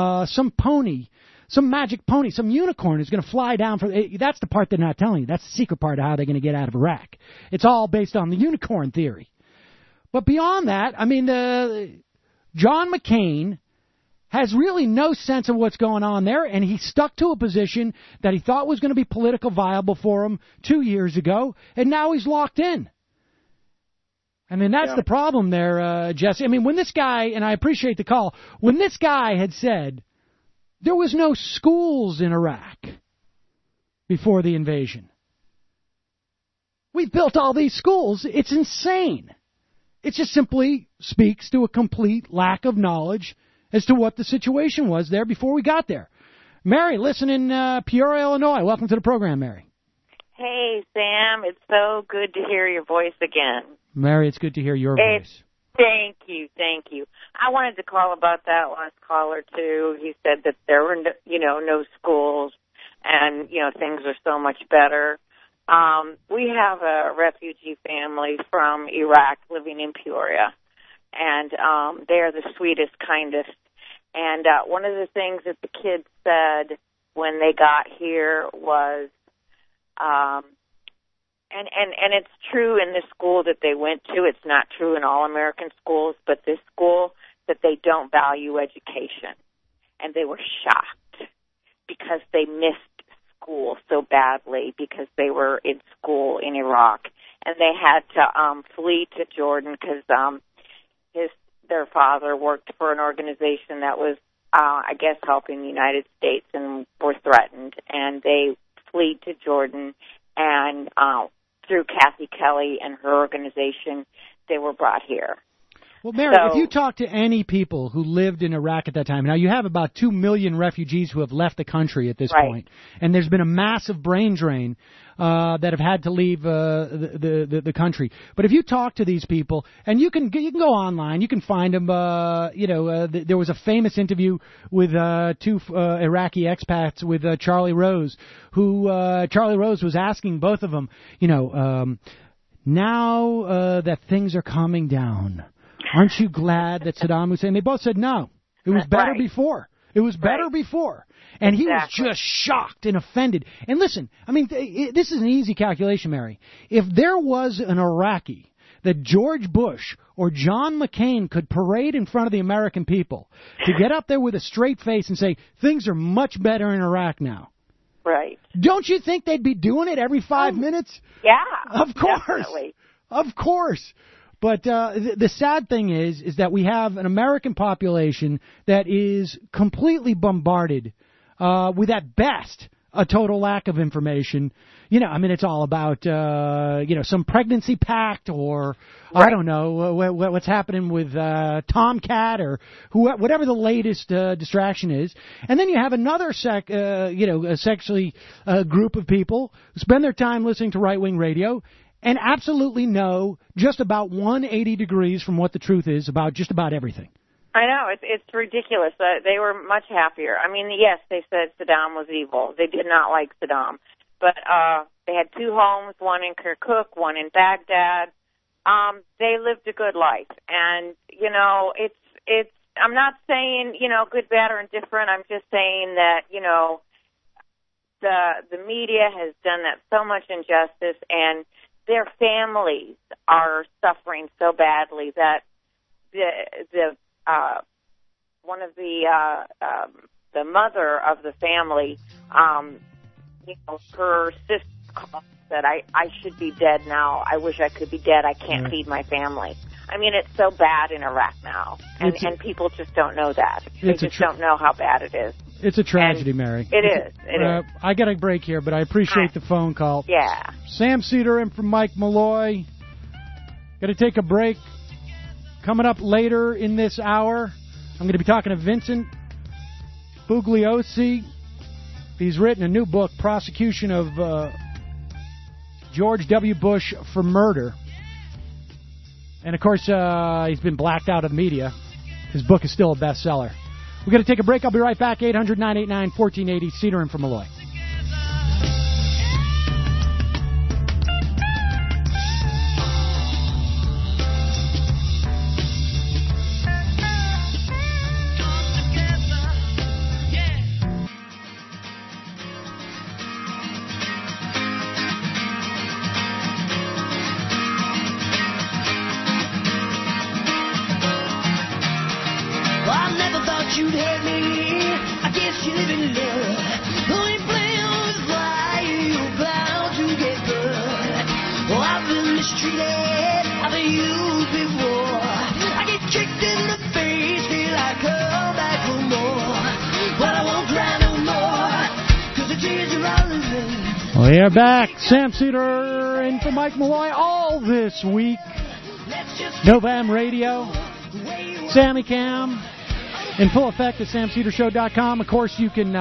Some magic pony, some unicorn is going to fly down. That's the part they're not telling you. That's the secret part of how they're going to get out of Iraq. It's all based on the unicorn theory. But beyond that, I mean, John McCain has really no sense of what's going on there, and he stuck to a position that he thought was going to be politically viable for him 2 years ago, and now he's locked in. I mean, that's the problem there, Jesse. I mean, when this guy, and I appreciate the call, when this guy had said there was no schools in Iraq before the invasion. We've built all these schools. It's insane. It just simply speaks to a complete lack of knowledge as to what the situation was there before we got there. Mary, listen in Peoria, Illinois. Welcome to the program, Mary. Hey, Sam. It's so good to hear your voice again. Mary, it's good to hear your voice. Thank you. I wanted to call about that last caller, too. He said that there were, no schools and, things are so much better. We have a refugee family from Iraq living in Peoria, and they're the sweetest, kindest. And one of the things that the kids said when they got here was, and it's true in the school that they went to. It's not true in all American schools, but this school, that they don't value education. And they were shocked because they missed school so badly because they were in school in Iraq. And they had to flee to Jordan because their father worked for an organization that was, I guess, helping the United States and were threatened. And they fled to Jordan, and through Kathy Kelly and her organization, they were brought here. Well, Mary, if you talk to any people who lived in Iraq at that time, now you have about 2 million refugees who have left the country at this point, and there's been a massive brain drain that have had to leave the country. But if you talk to these people, and you can go online, you can find them. There was a famous interview with two Iraqi expats with Charlie Rose, who Charlie Rose was asking both of them, now that things are calming down, aren't you glad that Saddam Hussein? They both said no. It was better before. It was better before. And he was just shocked and offended. And listen, I mean, this is an easy calculation, Mary. If there was an Iraqi that George Bush or John McCain could parade in front of the American people to get up there with a straight face and say, things are much better in Iraq now. Right. Don't you think they'd be doing it every 5 minutes? Yeah. Of course. Definitely. Of course. But the sad thing is that we have an American population that is completely bombarded with, at best, a total lack of information. It's all about, some pregnancy pact or, I don't know, what's happening with Tomcat or whatever the latest distraction is. And then you have another sexually group of people who spend their time listening to right-wing radio and absolutely know just about 180 degrees from what the truth is about just about everything. I know, it's ridiculous. They were much happier. I mean, yes, they said Saddam was evil. They did not like Saddam. But they had 2 homes, one in Kirkuk, one in Baghdad. They lived a good life. And, it's I'm not saying, good, bad, or indifferent. I'm just saying that, the media has done that so much injustice, and their families are suffering so badly that the mother of the family, her sister said, I should be dead now. I wish I could be dead. I can't feed my family. I mean, it's so bad in Iraq now, and people just don't know that. They just don't know how bad it is. It's a tragedy, Mary. It is. I got a break here, but I appreciate the phone call. Yeah. Sam Cedar in for Mike Malloy. Got to take a break. Coming up later in this hour, I'm going to be talking to Vincent Bugliosi. He's written a new book, Prosecution of George W. Bush for Murder. And, of course, he's been blacked out of the media. His book is still a bestseller. We're going to take a break. I'll be right back. 800-989-1480. Cedar in for Malloy. You'd hurt me. I guess you live in love. Only playing with fire, you're bound to get burned. Oh, I've been mistreated. I've been used before. I get kicked in the face, feel I come back for more. But I won't cry no more, 'cause the tears are all in. We are back. Sam Cedar in for Mike Malloy all this week. Novam Radio. Sammy Cam. In full effect at SamCedarShow.com. Of course, you can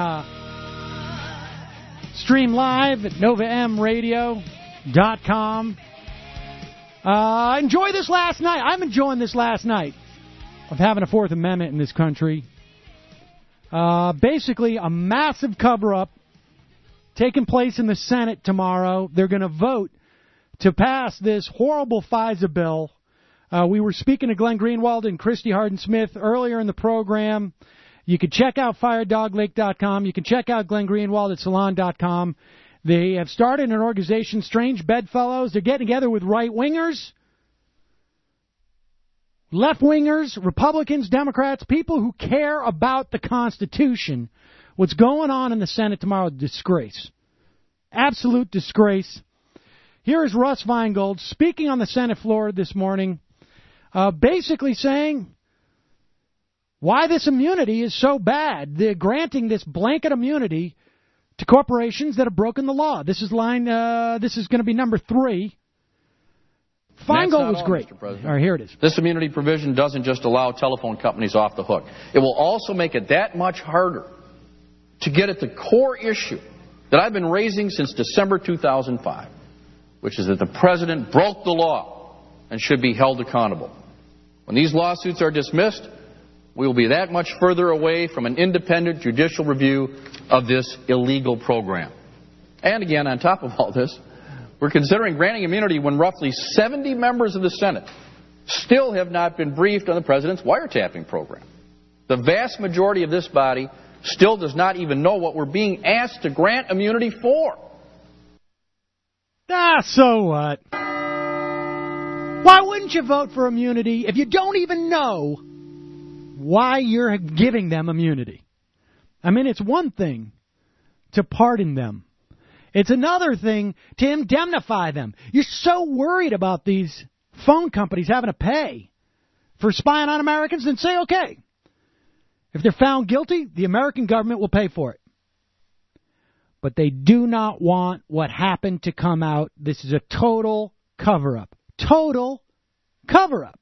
stream live at NovaMRadio.com. Enjoy this last night. I'm enjoying this last night of having a Fourth Amendment in this country. Basically, a massive cover-up taking place in the Senate tomorrow. They're going to vote to pass this horrible FISA bill. We were speaking to Glenn Greenwald and Christy Harden-Smith earlier in the program. You can check out FireDogLake.com. You can check out Glenn Greenwald at Salon.com. They have started an organization, Strange Bedfellows. They're getting together with right-wingers, left-wingers, Republicans, Democrats, people who care about the Constitution. What's going on in the Senate tomorrow is disgrace. Absolute disgrace. Here is Russ Feingold speaking on the Senate floor this morning. Basically saying why this immunity is so bad. They're granting this blanket immunity to corporations that have broken the law. This is this is going to be number 3. Feingold was great. All right, here it is. This immunity provision doesn't just allow telephone companies off the hook. It will also make it that much harder to get at the core issue that I've been raising since December 2005, which is that the president broke the law and should be held accountable. When these lawsuits are dismissed, we will be that much further away from an independent judicial review of this illegal program. And again, on top of all this, we're considering granting immunity when roughly 70 members of the Senate still have not been briefed on the president's wiretapping program. The vast majority of this body still does not even know what we're being asked to grant immunity for. So what? Why wouldn't you vote for immunity if you don't even know why you're giving them immunity? I mean, it's one thing to pardon them. It's another thing to indemnify them. You're so worried about these phone companies having to pay for spying on Americans, then say, okay, if they're found guilty, the American government will pay for it. But they do not want what happened to come out. This is a total cover-up. Total cover-up.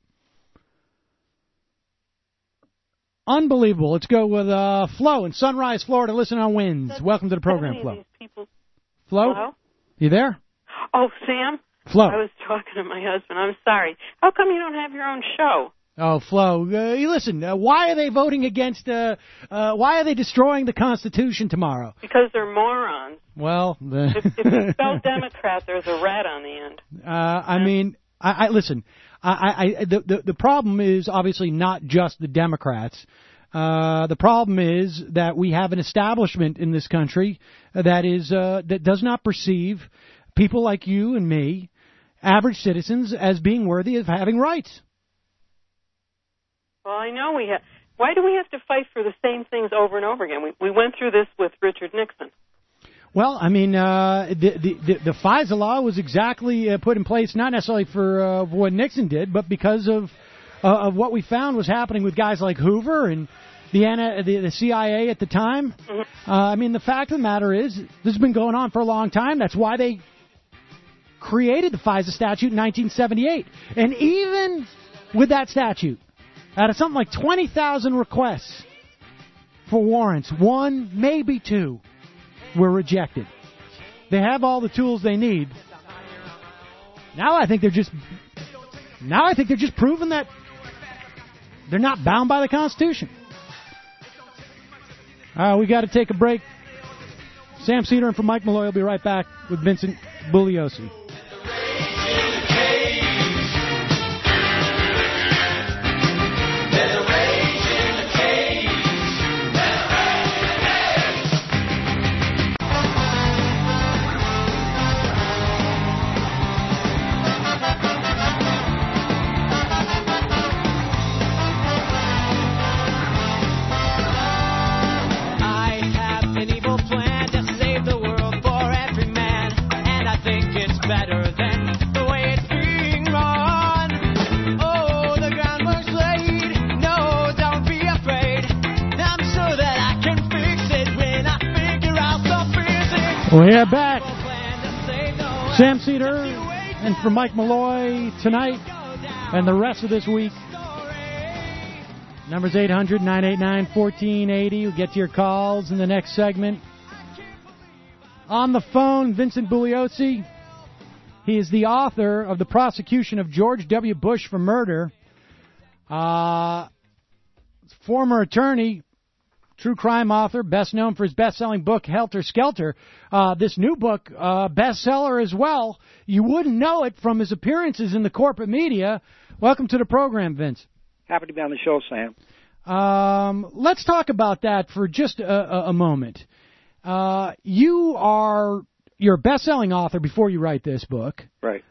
Unbelievable. Let's go with Flo in Sunrise, Florida. Listen on Winds. Welcome to the program, Flo. Flo? Hello? You there? Oh, Sam? Flo. I was talking to my husband. I'm sorry. How come you don't have your own show? Oh, Flo, listen, why are they voting against, why are they destroying the Constitution tomorrow? Because they're morons. Well, if you spell Democrat, there's a rat on the end. I mean, listen, the problem is obviously not just the Democrats. The problem is that we have an establishment in this country that does not perceive people like you and me, average citizens, as being worthy of having rights. Well, I know we have. Why do we have to fight for the same things over and over again? We went through this with Richard Nixon. Well, I mean, the FISA law was exactly put in place not necessarily for what Nixon did, but because of what we found was happening with guys like Hoover and the CIA at the time. Mm-hmm. I mean, the fact of the matter is, this has been going on for a long time. That's why they created the FISA statute in 1978. And even with that statute, out of something like 20,000 requests for warrants, 1, maybe 2 were rejected. They have all the tools they need. Now I think they're just proving that they're not bound by the Constitution. We got to take a break. Sam Cedar and from Mike Malloy will be right back with Vincent Bugliosi. We're back. Sam Cedar and for Mike Malloy tonight and the rest of this week. Number's 800-989-1480. We'll get to your calls in the next segment. On the phone, Vincent Bugliosi. He is the author of The Prosecution of George W. Bush for Murder. Former attorney, true crime author, best known for his best-selling book, Helter Skelter. This new book, bestseller as well. You wouldn't know it from his appearances in the corporate media. Welcome to the program, Vince. Happy to be on the show, Sam. Let's talk about that for just a moment. You're a best-selling author before you write this book. Right.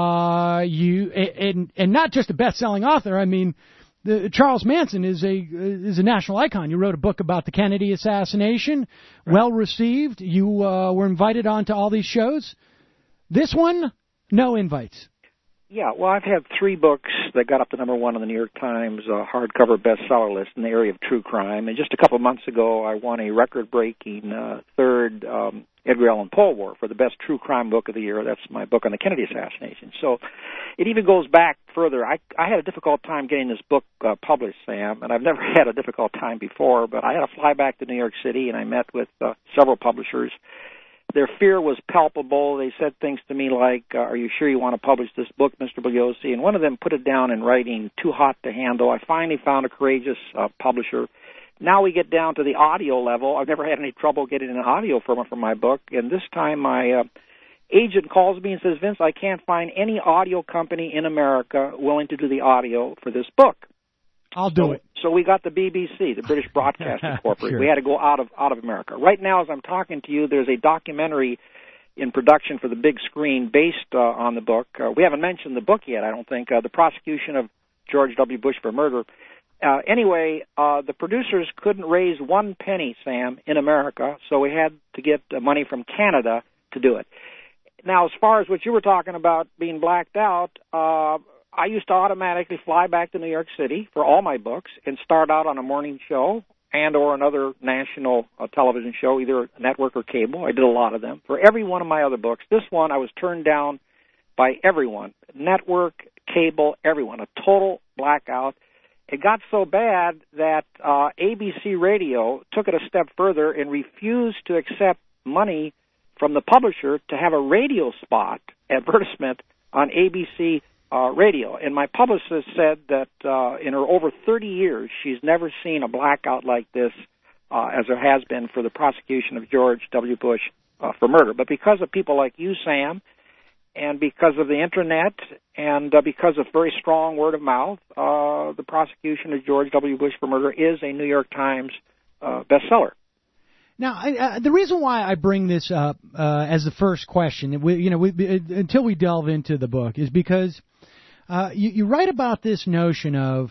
And not just a best-selling author. I mean, Charles Manson is a national icon. You wrote a book about the Kennedy assassination, right. Well received. You were invited onto all these shows. This one, no invites. Yeah, well, I've had 3 books that got up to number 1 on the New York Times hardcover bestseller list in the area of true crime. And just a couple of months ago, I won a record-breaking third Edgar Allan Poe Award for the best true crime book of the year. That's my book on the Kennedy assassination. So it even goes back further. I had a difficult time getting this book published, Sam, and I've never had a difficult time before, but I had to fly back to New York City, and I met with several publishers. Their fear was palpable. They said things to me like, are you sure you want to publish this book, Mr. Bugliosi? And one of them put it down in writing, too hot to handle. I finally found a courageous publisher. Now we get down to the audio level. I've never had any trouble getting an audio for my book. And this time my agent calls me and says, Vince, I can't find any audio company in America willing to do the audio for this book. I'll do it. So we got the BBC, the British Broadcasting Corporation. Sure. We had to go out of America. Right now, as I'm talking to you, there's a documentary in production for the big screen based on the book. We haven't mentioned the book yet, I don't think. The Prosecution of George W. Bush for Murder. Anyway, the producers couldn't raise 1 penny, Sam, in America, so we had to get money from Canada to do it. Now, as far as what you were talking about being blacked out, I used to automatically fly back to New York City for all my books and start out on a morning show and or another national television show, either network or cable. I did a lot of them. For every one of my other books, this one I was turned down by everyone, network, cable, everyone, a total blackout. It got so bad that ABC Radio took it a step further and refused to accept money from the publisher to have a radio spot advertisement on ABC radio. And my publicist said that in her over 30 years, she's never seen a blackout like this as there has been for the prosecution of George W. Bush for murder. But because of people like you, Sam, and because of the Internet, and because of very strong word of mouth, the prosecution of George W. Bush for murder is a New York Times bestseller. Now, the reason why I bring this up as the first question, until we delve into the book, is because you write about this notion of,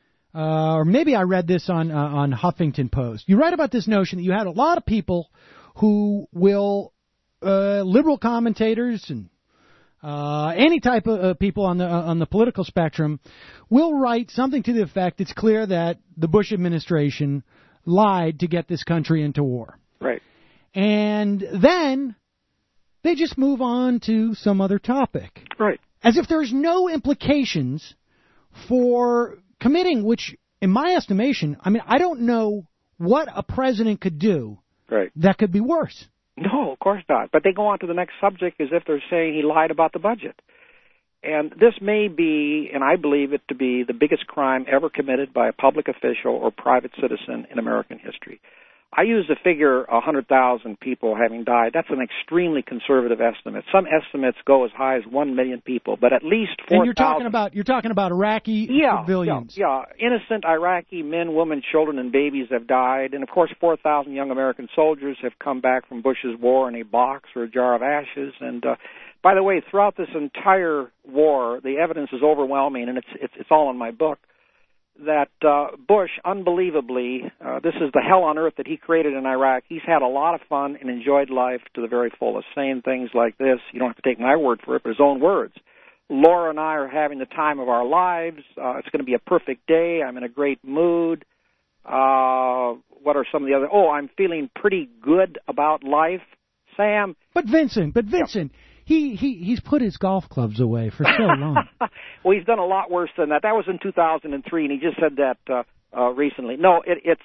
or maybe I read this on Huffington Post. You write about this notion that you had a lot of people who will, liberal commentators and any type of people on the political spectrum will write something to the effect it's clear that the Bush administration lied to get this country into war. Right. And then they just move on to some other topic. Right. As if there's no implications for committing, which, in my estimation, I mean, I don't know what a president could do that could be worse. No, of course not. But they go on to the next subject as if they're saying he lied about the budget. And this may be, and I believe it to be, the biggest crime ever committed by a public official or private citizen in American history. I use the figure 100,000 people having died. That's an extremely conservative estimate. Some estimates go as high as 1 million people, but at least 4,000. And you're talking about Iraqi civilians. Yeah, innocent Iraqi men, women, children, and babies have died, and of course 4,000 young American soldiers have come back from Bush's war in a box or a jar of ashes. And by the way, throughout this entire war, the evidence is overwhelming, and it's all in my book, that Bush, unbelievably, this is the hell on earth that he created in Iraq. He's had a lot of fun and enjoyed life to the very fullest, saying things like this. You don't have to take my word for it, but his own words. Laura and I are having the time of our lives. It's going to be a perfect day. I'm in a great mood. What are some of the other? Oh, I'm feeling pretty good about life. Sam. But Vincent, He's put his golf clubs away for so long. Well, he's done a lot worse than that. That was in 2003, and he just said that recently. No,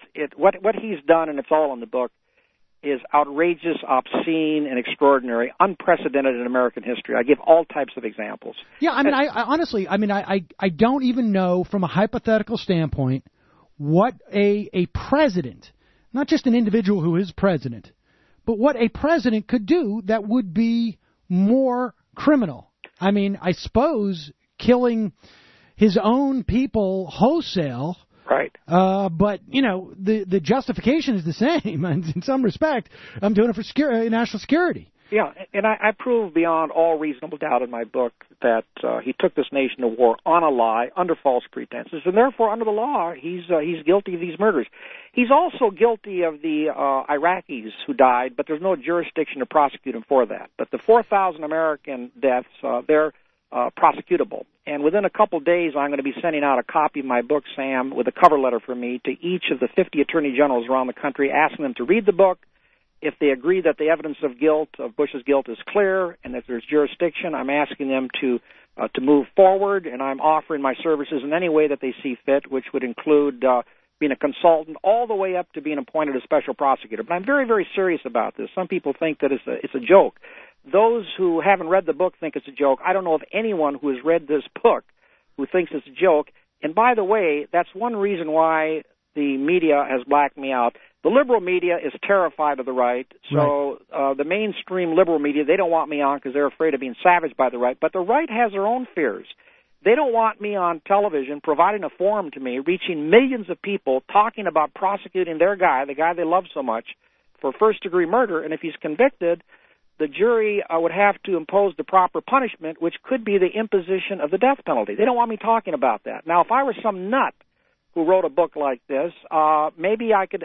what he's done, and it's all in the book, is outrageous, obscene, and extraordinary, unprecedented in American history. I give all types of examples. Yeah, I mean, I honestly, I don't even know from a hypothetical standpoint what a president, not just an individual who is president, but what a president could do that would be more criminal. I mean, I suppose killing his own people wholesale. Right. But, you know, the justification is the same in some respect. I'm doing it for national security. Yeah, and I prove beyond all reasonable doubt in my book that he took this nation to war on a lie, under false pretenses, and therefore, under the law, he's guilty of these murders. He's also guilty of the Iraqis who died, but there's no jurisdiction to prosecute him for that. But the 4,000 American deaths, they're prosecutable. And within a couple of days, I'm going to be sending out a copy of my book, Sam, with a cover letter from me to each of the 50 attorney generals around the country, asking them to read the book. If they agree that the evidence of Bush's guilt is clear and that there's jurisdiction, I'm asking them to move forward, and I'm offering my services in any way that they see fit, which would include being a consultant all the way up to being appointed a special prosecutor. But I'm very, very serious about this. Some people think that it's a joke. Those who haven't read the book think it's a joke. I don't know of anyone who has read this book who thinks it's a joke. And by the way, that's one reason why the media has blacked me out. The liberal media is terrified of the right, so the mainstream liberal media, they don't want me on because they're afraid of being savaged by the right, but the right has their own fears. They don't want me on television providing a forum to me, reaching millions of people, talking about prosecuting their guy, the guy they love so much, for first-degree murder, and if he's convicted, the jury would have to impose the proper punishment, which could be the imposition of the death penalty. They don't want me talking about that. Now, if I were some nut who wrote a book like this, maybe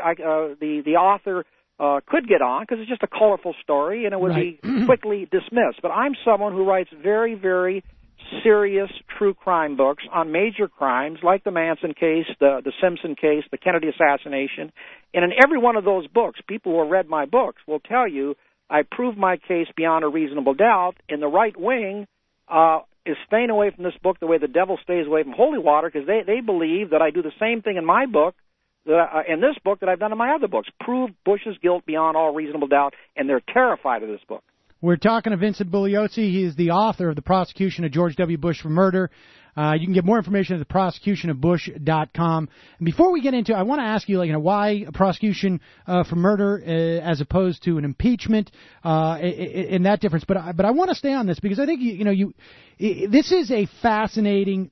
the author could get on because it's just a colorful story and it would be quickly dismissed. But I'm someone who writes very, very serious true crime books on major crimes like the Manson case, the Simpson case, the Kennedy assassination. And in every one of those books, people who have read my books will tell you I prove my case beyond a reasonable doubt. In the right wing is staying away from this book the way the devil stays away from holy water because they believe that I do the same thing in my book, in this book, that I've done in my other books, prove Bush's guilt beyond all reasonable doubt, and they're terrified of this book. We're talking to Vincent Bugliozzi. He is the author of The Prosecution of George W. Bush for Murder. You can get more information at theprosecutionofbush.com. And before we get into it, I want to ask you, why a prosecution for murder as opposed to an impeachment, in that difference. But I want to stay on this because I think this is a fascinating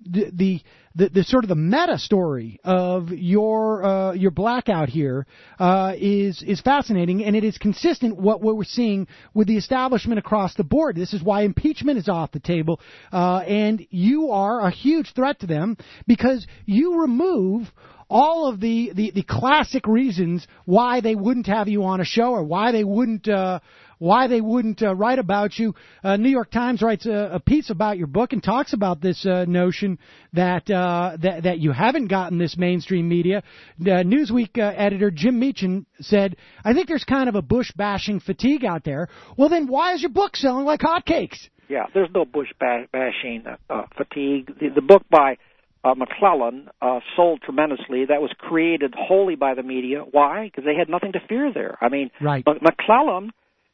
the sort of the meta story of your blackout here is fascinating, and it is consistent what we're seeing with the establishment across the board. This is why impeachment is off the table, and you are a huge threat to them because you remove all of the classic reasons why they wouldn't have you on a show or why they wouldn't write about you. New York Times writes a piece about your book and talks about this notion that you haven't gotten this mainstream media. Newsweek editor Jim Meachin said, "I think there's kind of a Bush bashing fatigue out there." Well, then why is your book selling like hotcakes? Yeah, there's no Bush bashing fatigue. The book by McClellan sold tremendously. That was created wholly by the media. Why? Because they had nothing to fear there. I mean, right. McClellan,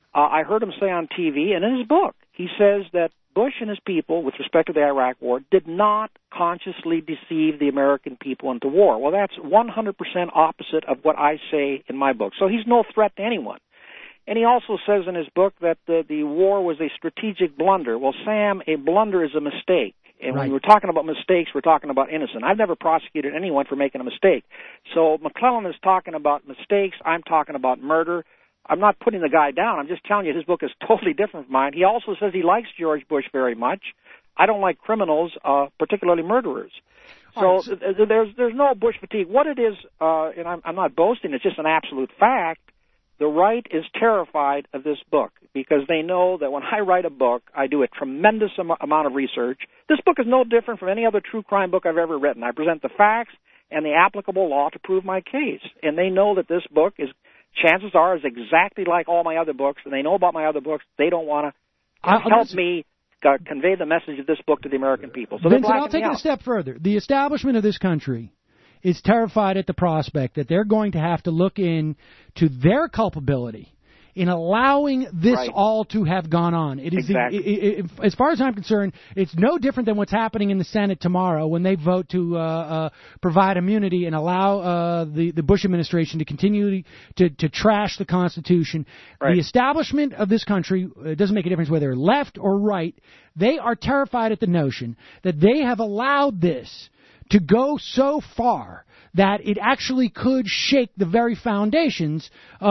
I heard him say on TV and in his book, he says that Bush and his people, with respect to the Iraq War, did not consciously deceive the American people into war. Well, that's 100% opposite of what I say in my book. So he's no threat to anyone. And he also says in his book that the war was a strategic blunder. Well, Sam, a blunder is a mistake. And when we're talking about mistakes, we're talking about innocent. I've never prosecuted anyone for making a mistake. So McClellan is talking about mistakes. I'm talking about murder. I'm not putting the guy down. I'm just telling you his book is totally different from mine. He also says he likes George Bush very much. I don't like criminals, particularly murderers. So there's no Bush fatigue. What it is, and I'm not boasting, it's just an absolute fact. The right is terrified of this book because they know that when I write a book, I do a tremendous amount of research. This book is no different from any other true crime book I've ever written. I present the facts and the applicable law to prove my case. And they know that this book is, chances are, is exactly like all my other books, and they know about my other books. They don't want to help me convey the message of this book to the American people. So Vincent, I'll take it a step further. The establishment of this country is terrified at the prospect that they're going to have to look into their culpability in allowing this all to have gone on. It is as far as I'm concerned, it's no different than what's happening in the Senate tomorrow when they vote to provide immunity and allow the Bush administration to continue to trash the Constitution. The establishment of this country, it doesn't make a difference whether they're left or right, they are terrified at the notion that they have allowed this to go so far that it actually could shake the very foundations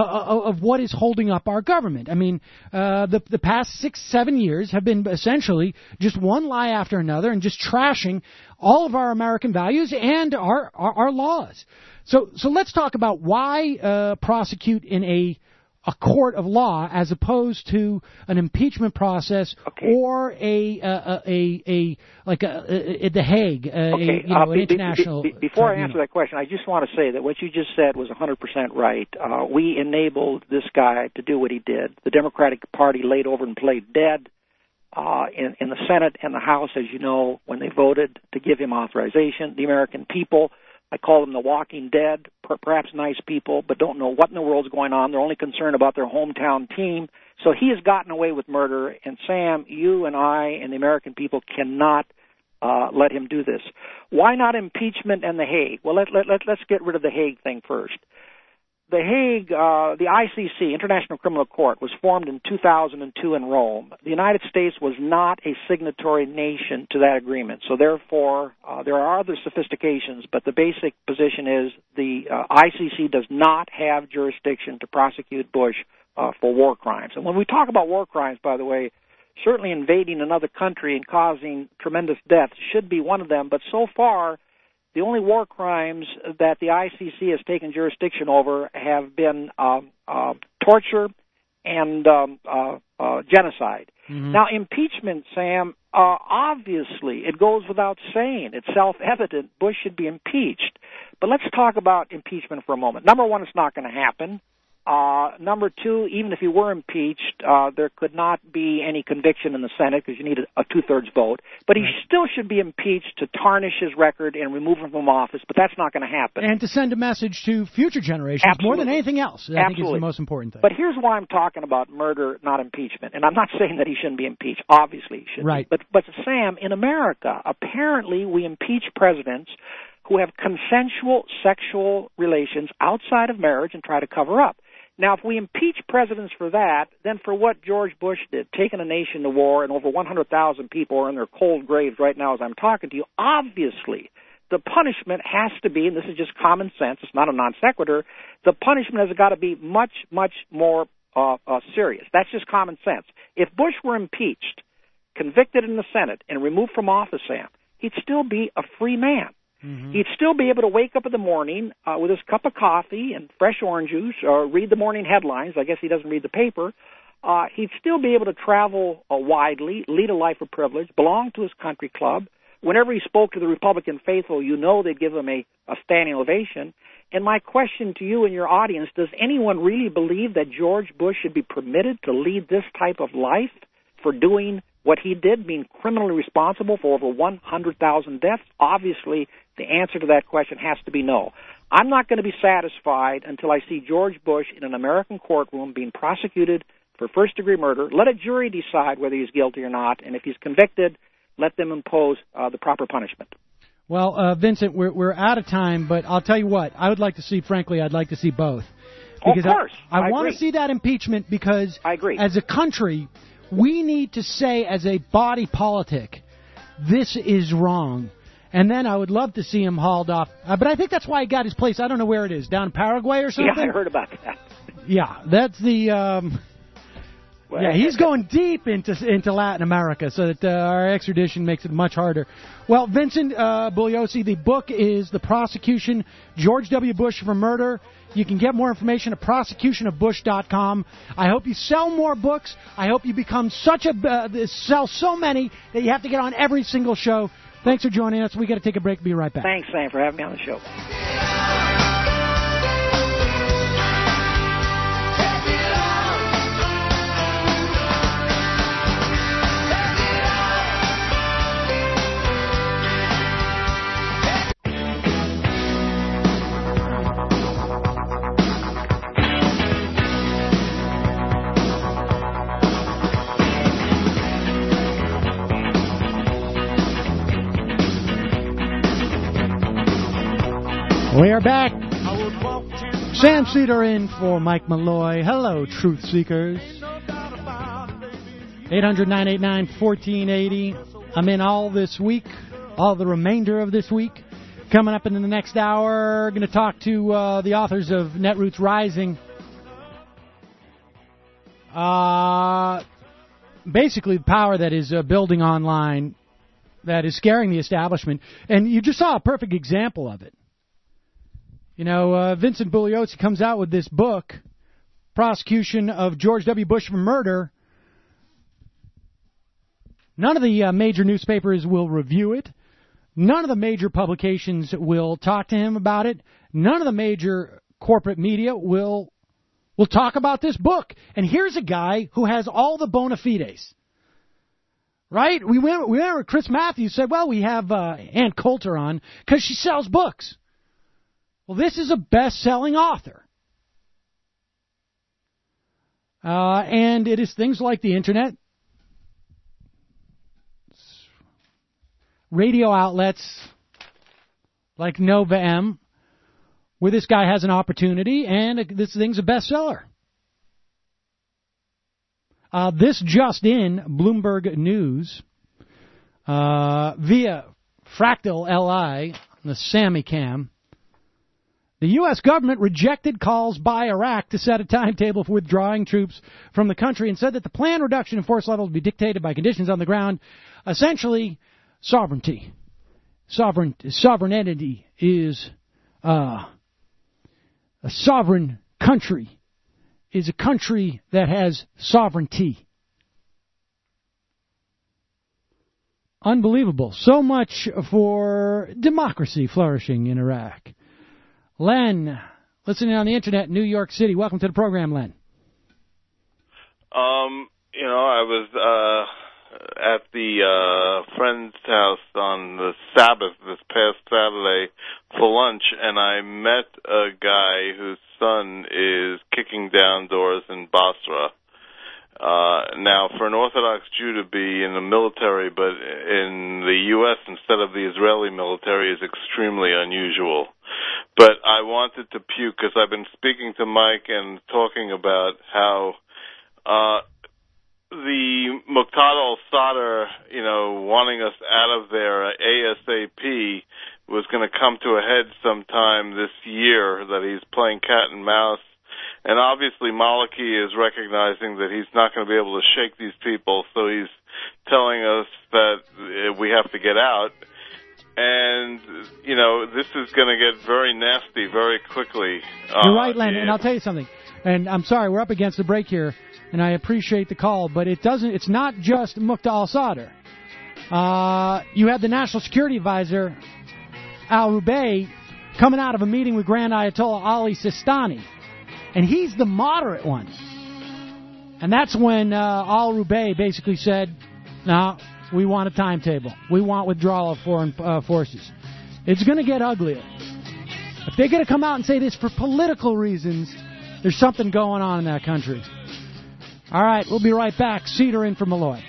of what is holding up our government. I mean, the past 6-7 years have been essentially just one lie after another and just trashing all of our American values and our laws. So let's talk about why prosecute in a court of law as opposed to an impeachment process or The Hague, an international. Before I answer that question, I just want to say that what you just said was 100% right. We enabled this guy to do what he did. The Democratic Party laid over and played dead in the Senate and the House, as you know, when they voted to give him authorization. The American people, I call them the walking dead, perhaps nice people, but don't know what in the world's going on. They're only concerned about their hometown team. So he has gotten away with murder, and Sam, you and I and the American people cannot let him do this. Why not impeachment and the Hague? Well, let's get rid of the Hague thing first. The Hague, the ICC, International Criminal Court, was formed in 2002 in Rome. The United States was not a signatory nation to that agreement, so therefore there are other sophistications, but the basic position is the ICC does not have jurisdiction to prosecute Bush for war crimes. And when we talk about war crimes, by the way, certainly invading another country and causing tremendous death should be one of them, but so far the only war crimes that the ICC has taken jurisdiction over have been torture and genocide. Mm-hmm. Now, impeachment, Sam, obviously, it goes without saying. It's self-evident. Bush should be impeached. But let's talk about impeachment for a moment. Number one, it's not going to happen. Number two, even if he were impeached, there could not be any conviction in the Senate because you need a two-thirds vote. But he still should be impeached to tarnish his record and remove him from office, but that's not going to happen. And to send a message to future generations more than anything else. I think is the most important thing. But here's why I'm talking about murder, not impeachment. And I'm not saying that he shouldn't be impeached. Obviously he should be. But Sam, in America, apparently we impeach presidents who have consensual sexual relations outside of marriage and try to cover up. Now, if we impeach presidents for that, then for what George Bush did, taking a nation to war and over 100,000 people are in their cold graves right now as I'm talking to you, obviously the punishment has to be, and this is just common sense, it's not a non sequitur, the punishment has got to be much, much more serious. That's just common sense. If Bush were impeached, convicted in the Senate, and removed from office, Sam, he'd still be a free man. he'd still be able to wake up in the morning with his cup of coffee and fresh orange juice, or read the morning headlines. I guess he doesn't read the paper. He'd still be able to travel widely, lead a life of privilege, belong to his country club. Whenever he spoke to the Republican faithful, they'd give him a standing ovation. And my question to you and your audience, does anyone really believe that George Bush should be permitted to lead this type of life for doing what he did, being criminally responsible for over 100,000 deaths? Obviously, the answer to that question has to be no. I'm not going to be satisfied until I see George Bush in an American courtroom being prosecuted for first-degree murder. Let a jury decide whether he's guilty or not, and if he's convicted, let them impose the proper punishment. Well, Vincent, we're out of time, but I'll tell you what. I'd like to see both. Because of course. I want to see that impeachment because I agree. As a country, we need to say as a body politic, this is wrong. And then I would love to see him hauled off. But I think that's why he got his place. I don't know where it is, down in Paraguay or something? Yeah, I heard about that. Yeah, that's the... Yeah, he's going deep into Latin America, so that our extradition makes it much harder. Well, Vincent Bugliosi, the book is The Prosecution, George W. Bush for Murder. You can get more information at prosecutionofbush.com. I hope you sell more books. I hope you become sell so many that you have to get on every single show. Thanks for joining us. We got to take a break. Be right back. Thanks, Sam, for having me on the show. We are back. Sam Cedar in for Mike Malloy. Hello, Truth Seekers. 800-989-1480. I'm in all this week, all the remainder of this week. Coming up in the next hour, going to talk to the authors of Netroots Rising. Basically, the power that is building online that is scaring the establishment. And you just saw a perfect example of it. You know, Vincent Bugliosi comes out with this book, Prosecution of George W. Bush for Murder. None of the major newspapers will review it. None of the major publications will talk to him about it. None of the major corporate media will talk about this book. And here's a guy who has all the bona fides. Right? We went with Chris Matthews, said, well, we have Ann Coulter on because she sells books. Well, this is a best-selling author. And it is things like the Internet, radio outlets like Nova M, where this guy has an opportunity, and this thing's a bestseller. This just in, Bloomberg News, via Fractal LI, the Sammy Cam, the U.S. government rejected calls by Iraq to set a timetable for withdrawing troops from the country and said that the planned reduction in force levels would be dictated by conditions on the ground. Essentially, sovereignty. Sovereign entity is a sovereign country is a country that has sovereignty. Unbelievable. So much for democracy flourishing in Iraq. Len, listening on the Internet in New York City. Welcome to the program, Len. I was at the friend's house on the Sabbath this past Saturday for lunch, and I met a guy whose son is kicking down doors in Basra. Now, for an Orthodox Jew to be in the military, but in the U.S. instead of the Israeli military, is extremely unusual. But I wanted to puke because I've been speaking to Mike and talking about how the Muqtada al-Sadr, wanting us out of there ASAP was going to come to a head sometime this year, that he's playing cat and mouse. And obviously Maliki is recognizing that he's not going to be able to shake these people, so he's telling us that we have to get out. And, you know, this is going to get very nasty very quickly. You're right, Len, and I'll tell you something. And I'm sorry, we're up against the break here, and I appreciate the call, but it's not just Muqtada al-Sadr. You had the National Security Advisor, al-Rubai, coming out of a meeting with Grand Ayatollah Ali Sistani, and he's the moderate one. And that's when al-Rubai basically said, no, we want a timetable. We want withdrawal of foreign forces. It's going to get uglier. If they're going to come out and say this for political reasons, there's something going on in that country. All right, we'll be right back. Cedar in for Malloy.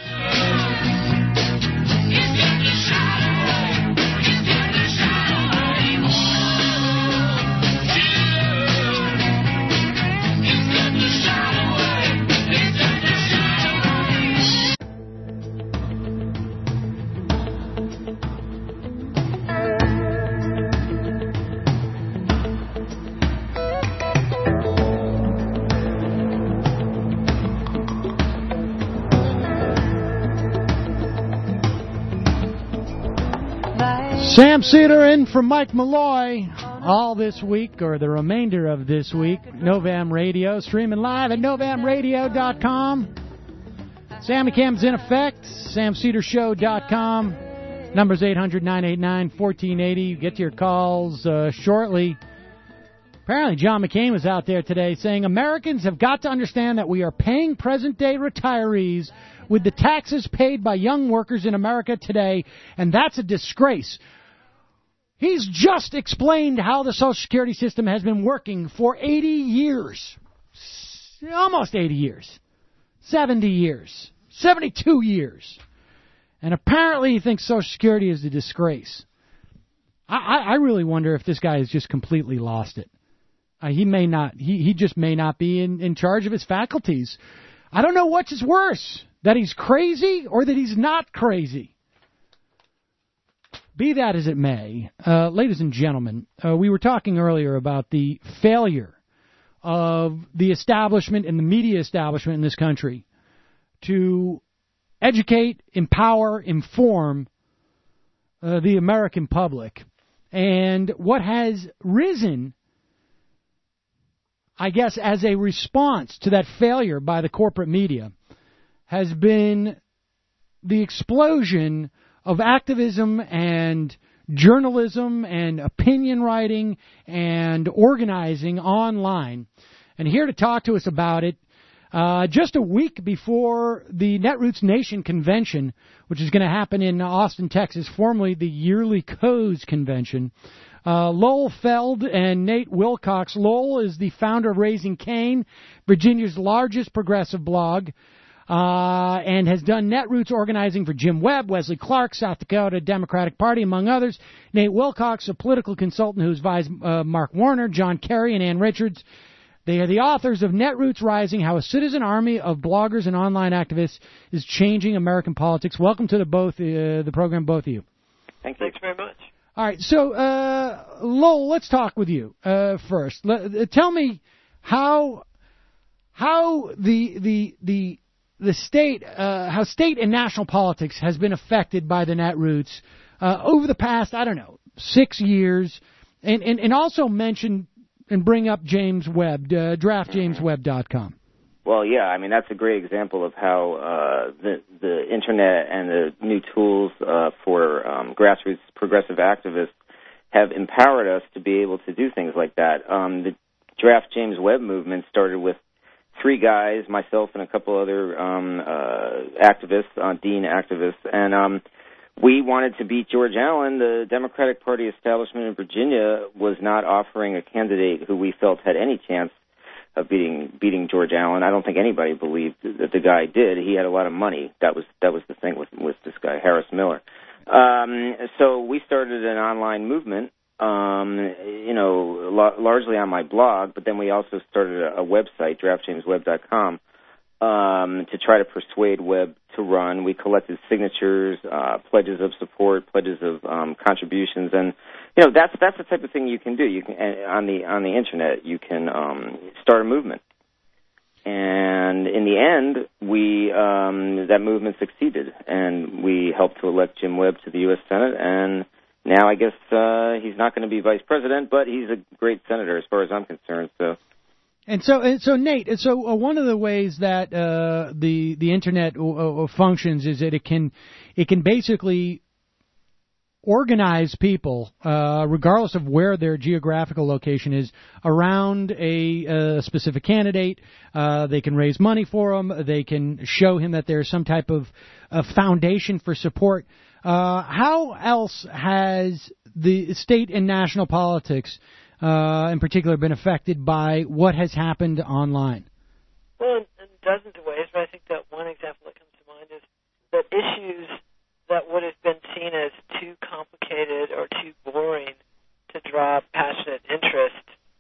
Sam Cedar in for Mike Malloy all this week, or the remainder of this week. Novam Radio, streaming live at NovamRadio.com. Sammy Cam's in effect, SamCedarShow.com. Number's 800-989-1480. Get to your calls shortly. Apparently John McCain was out there today saying Americans have got to understand that we are paying present-day retirees with the taxes paid by young workers in America today, and that's a disgrace. He's just explained how the Social Security system has been working for 80 years. Almost 80 years. 70 years. 72 years. And apparently he thinks Social Security is a disgrace. I really wonder if this guy has just completely lost it. He may not. He just may not be in charge of his faculties. I don't know which is worse, that he's crazy or that he's not crazy. Be that as it may, ladies and gentlemen, we were talking earlier about the failure of the establishment and the media establishment in this country to educate, empower, inform the American public. And what has risen, I guess, as a response to that failure by the corporate media has been the explosion of activism and journalism and opinion writing and organizing online. And here to talk to us about it, just a week before the Netroots Nation Convention, which is going to happen in Austin, Texas, formerly the yearly COES Convention, Lowell Feld and Nate Wilcox. Lowell is the founder of Raising Cain, Virginia's largest progressive blog, and has done Netroots organizing for Jim Webb, Wesley Clark, South Dakota Democratic Party, among others. Nate Wilcox, a political consultant who advised Mark Warner, John Kerry, and Ann Richards. They are the authors of Netroots Rising, How a Citizen Army of Bloggers and Online Activists is Changing American Politics. Welcome to the program, both of you. Thanks very much. All right, so Lowell, let's talk with you first. Tell me how the state, how state and national politics has been affected by the Netroots over the past, 6 years, and also mention and bring up James Webb, draftjameswebb.com. Well, yeah, I mean, that's a great example of how the Internet and the new tools for grassroots progressive activists have empowered us to be able to do things like that. The Draft James Webb movement started with 3 guys, myself and a couple other activists, Dean activists, and we wanted to beat George Allen. The Democratic Party establishment in Virginia was not offering a candidate who we felt had any chance of beating George Allen. I don't think anybody believed that the guy did. He had a lot of money. That was the thing with this guy, Harris Miller. So we started an online movement, largely on my blog, but then we also started a website, draftjameswebb.com, to try to persuade Webb to run. We collected signatures, pledges of support, pledges of contributions, and that's the type of thing you can do. You can on the internet you can start a movement, and in the end, that movement succeeded, and we helped to elect Jim Webb to the U.S. Senate, and now I guess he's not going to be vice president, but he's a great senator as far as I'm concerned. So. And so Nate, one of the ways that the internet functions is that it can basically organize people, regardless of where their geographical location is, around a specific candidate. They can raise money for him. They can show him that there's some type of foundation for support. How else has the state and national politics, in particular, been affected by what has happened online? Well, in dozens of ways, but I think that one example that comes to mind is that issues that would have been seen as too complicated or too boring to draw passionate interest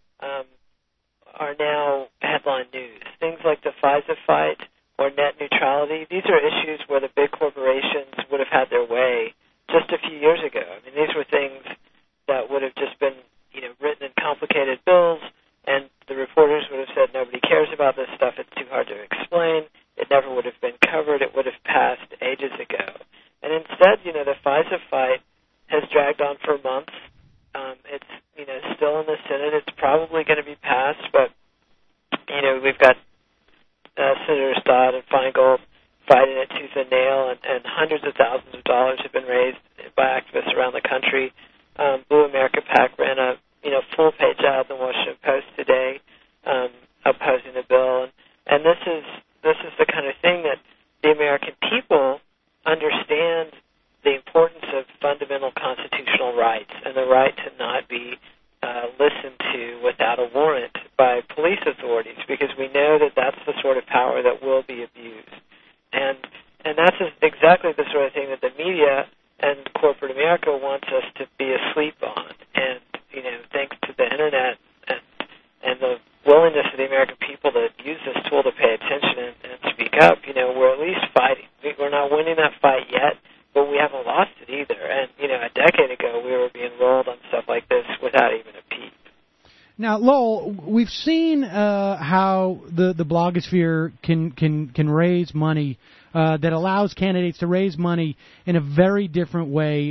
are now headline news. Things like the FISA fight or net neutrality, these are issues where the big corporations would have had their way just a few years ago. I mean, these were things that would have just been, written in complicated bills, and the reporters would have said, nobody cares about this stuff, it's too hard to explain, it never would have been covered, it would have passed ages ago. And instead, the FISA fight has dragged on for months. It's, still in the Senate. It's probably going to be passed, but, we've got Senators Dodd and Feingold fighting it tooth and nail, and hundreds of thousands of dollars have been raised by activists around the country. Blue America PAC ran a, full-page ad in the Washington Post today opposing the bill. And this is the kind of thing that the American people understand the importance of fundamental constitutional rights and the right to not be listened to without a warrant by police authorities, because we know that that's the sort of power that will be abused. And that's exactly the sort of thing that the media and corporate America wants us to be asleep on. And, thanks to the Internet and the willingness of the American people to use this tool to pay attention and speak up, we're at least fighting. We're not winning that fight yet, but we haven't lost it either. And, a decade ago we were being rolled on stuff like this without even a peep. Now, Lowell, we've seen how the blogosphere can raise money that allows candidates to raise money in a very different way,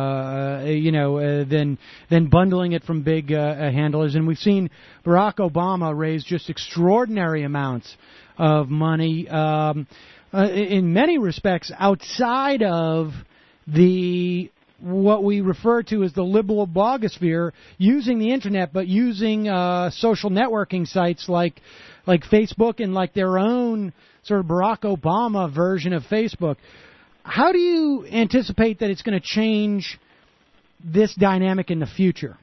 than bundling it from big handlers. And we've seen Barack Obama raise just extraordinary amounts of money, in many respects outside of what we refer to as the liberal blogosphere, using the internet, but using social networking sites like Facebook and like their own sort of Barack Obama version of Facebook. How do you anticipate that it's going to change this dynamic in the future?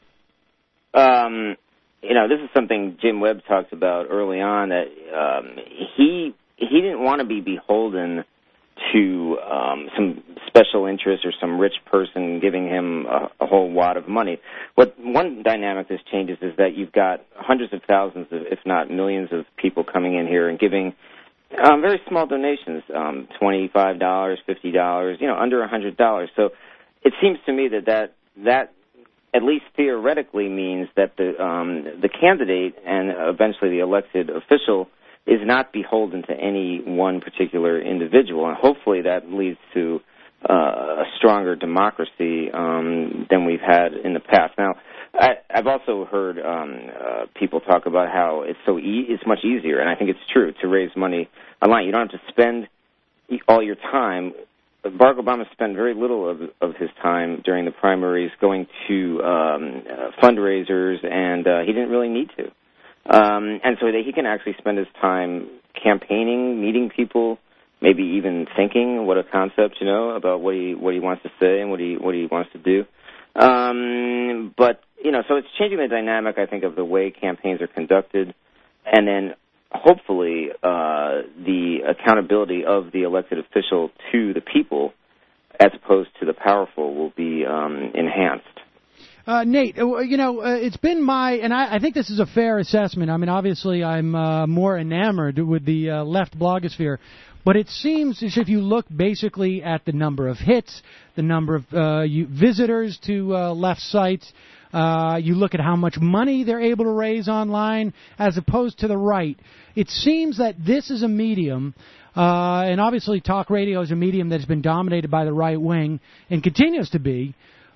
This is something Jim Webb talked about early on, that he didn't want to be beholden to some special interest or some rich person giving him a whole wad of money. One dynamic this changes is that you've got hundreds of thousands, if not millions, of people coming in here and giving very small donations, $25, $50, under $100. So it seems to me that at least theoretically means that the candidate and eventually the elected official is not beholden to any one particular individual, and hopefully that leads to a stronger democracy than we've had in the past. Now, I've also heard people talk about how it's much easier, and I think it's true, to raise money online. You don't have to spend all your time. Barack Obama spent very little of his time during the primaries going to fundraisers, and he didn't really need to. And so that he can actually spend his time campaigning, meeting people, maybe even thinking what a concept, about what he wants to say and what he wants to do. But so it's changing the dynamic, I think, of the way campaigns are conducted, and then hopefully the accountability of the elected official to the people, as opposed to the powerful, will be enhanced. Nate, it's been and I think this is a fair assessment. I mean, obviously I'm more enamored with the left blogosphere, but it seems as if you look basically at the number of hits, the number of visitors to left sites, you look at how much money they're able to raise online as opposed to the right. It seems that this is a medium, and obviously talk radio is a medium that has been dominated by the right wing and continues to be.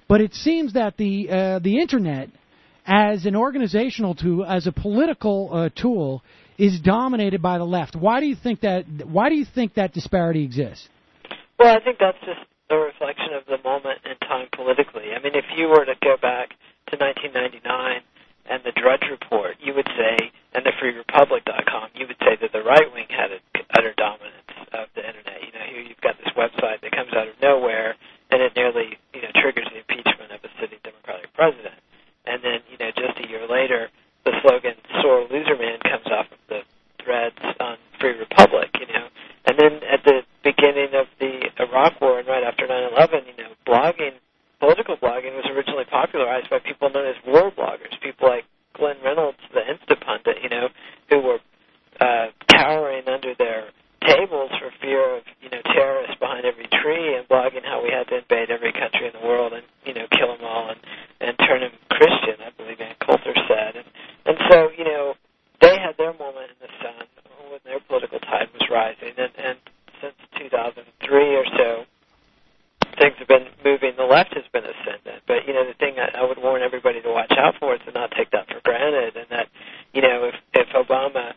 But it seems that the Internet, as an organizational tool, as a political tool, is dominated by the left. Why do you think that disparity exists? Well, I think that's just a reflection of the moment in time politically. I mean, if you were to go back to 1999 and the Drudge Report, you would say, and the FreeRepublic.com, you would say that the right wing had an utter dominance of the Internet. You know, here you've got this website that comes out of nowhere, and it nearly, triggers the impeachment of a sitting Democratic president. And then, just a year later, the slogan "Sore Loser Man" comes off of the threads on Free Republic. And then at the beginning of the Iraq War and right after 9/11, blogging, political blogging, was originally popularized by people known as war bloggers, people like Glenn Reynolds, the Instapundit, who were cowering under their tables for fear of, terrorists behind every tree, and blogging how we had to invade every country in the world and, kill them all and turn them Christian, I believe Ann Coulter said. And so, they had their moment in the sun when their political tide was rising. And since 2003 or so, things have been moving. The left has been ascendant. But, the thing I would warn everybody to watch out for is to not take that for granted. And that, if Obama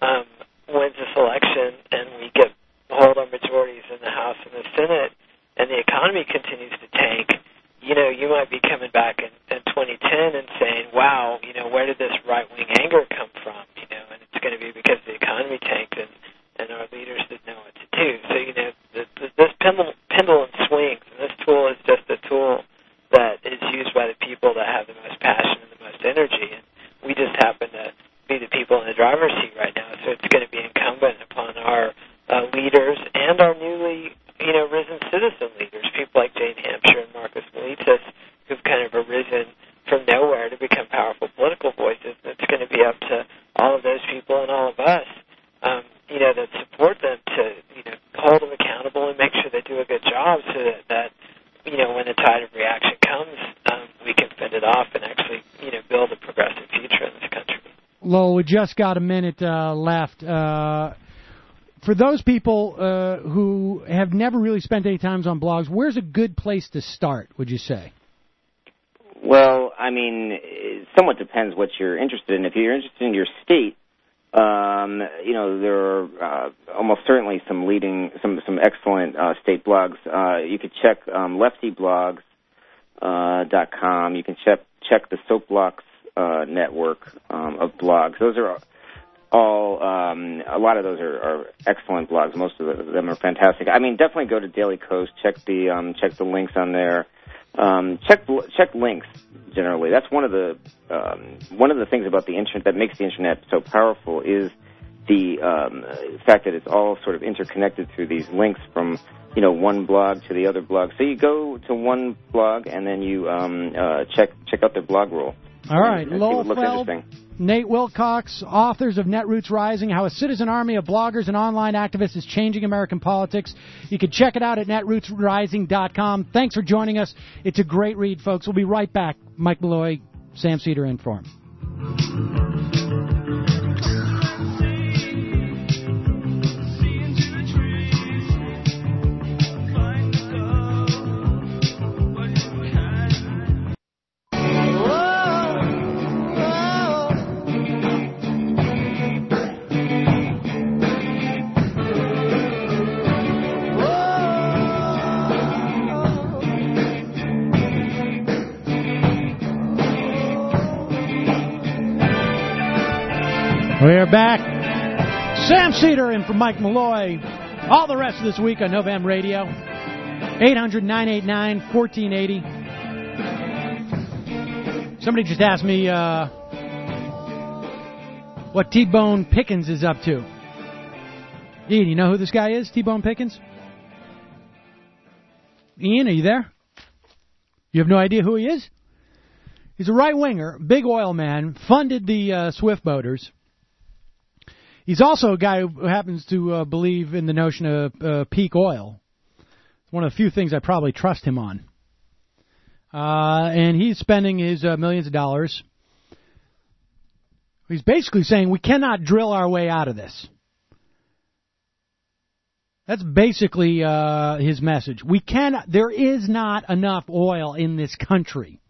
wins this election and we hold our majorities in the House and the Senate and the economy continues to tank, you might be coming back in 2010 and saying, wow, where did this right-wing anger come from? And it's going to be because the economy tanked and our leaders didn't know what to do. So, this pendulum swings, and this tool is just a tool that is used by the people that have the most passion and the most energy. And we just happen to be the people in the driver's seat right now. So it's going to be incumbent upon our leaders and our newly, risen citizen leaders, people like Jane Hampshire and Marcus Militis, who've kind of arisen from nowhere to become powerful political voices. And it's going to be up to all of those people and all of us, that support them to, hold them accountable and make sure they do a good job so that when the tide of reaction comes, we can fend it off and actually, build a progressive future in this country. Lowell, we just got a minute left. For those people who have never really spent any time on blogs, where's a good place to start, would you say? Well, I mean, it somewhat depends what you're interested in. If you're interested in your state, there are almost certainly some excellent state blogs. You could check leftyblogs.com. You can check the Soapbox network of blogs. Those are all, a lot of those are excellent blogs. Most of them are fantastic. I mean, definitely go to Daily Kos, check the links on there. Check links generally. That's one of the things about the internet that makes the internet so powerful is the fact that it's all sort of interconnected through these links from one blog to the other blog. So you go to one blog and then you check out their blog roll. All right, Lowell Feld, Nate Wilcox, authors of Netroots Rising, How a Citizen Army of Bloggers and Online Activists is Changing American Politics. You can check it out at netrootsrising.com. Thanks for joining us. It's a great read, folks. We'll be right back. Mike Malloy, Sam Seder in for him. We're back. Sam Seder in for Mike Malloy. All the rest of this week on Novam Radio. 800-989-1480. Somebody just asked me what T-Bone Pickens is up to. Ian, you know who this guy is, T-Bone Pickens? Ian, are you there? You have no idea who he is? He's a right-winger, big oil man, funded the Swift boaters. He's also a guy who happens to believe in the notion of peak oil. It's one of the few things I probably trust him on. And he's spending his millions of dollars. He's basically saying we cannot drill our way out of this. That's basically his message. There is not enough oil in this country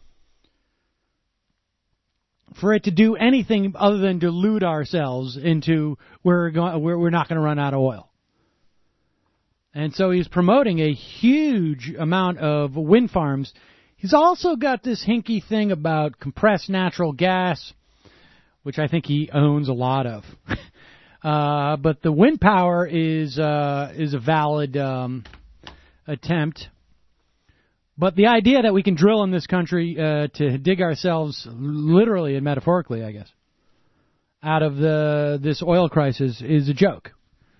for it to do anything other than delude ourselves into we're not going to run out of oil. And so he's promoting a huge amount of wind farms. He's also got this hinky thing about compressed natural gas, which I think he owns a lot of. But the wind power is a valid attempt. But the idea that we can drill in this country to dig ourselves, literally and metaphorically, I guess, out of this oil crisis is a joke.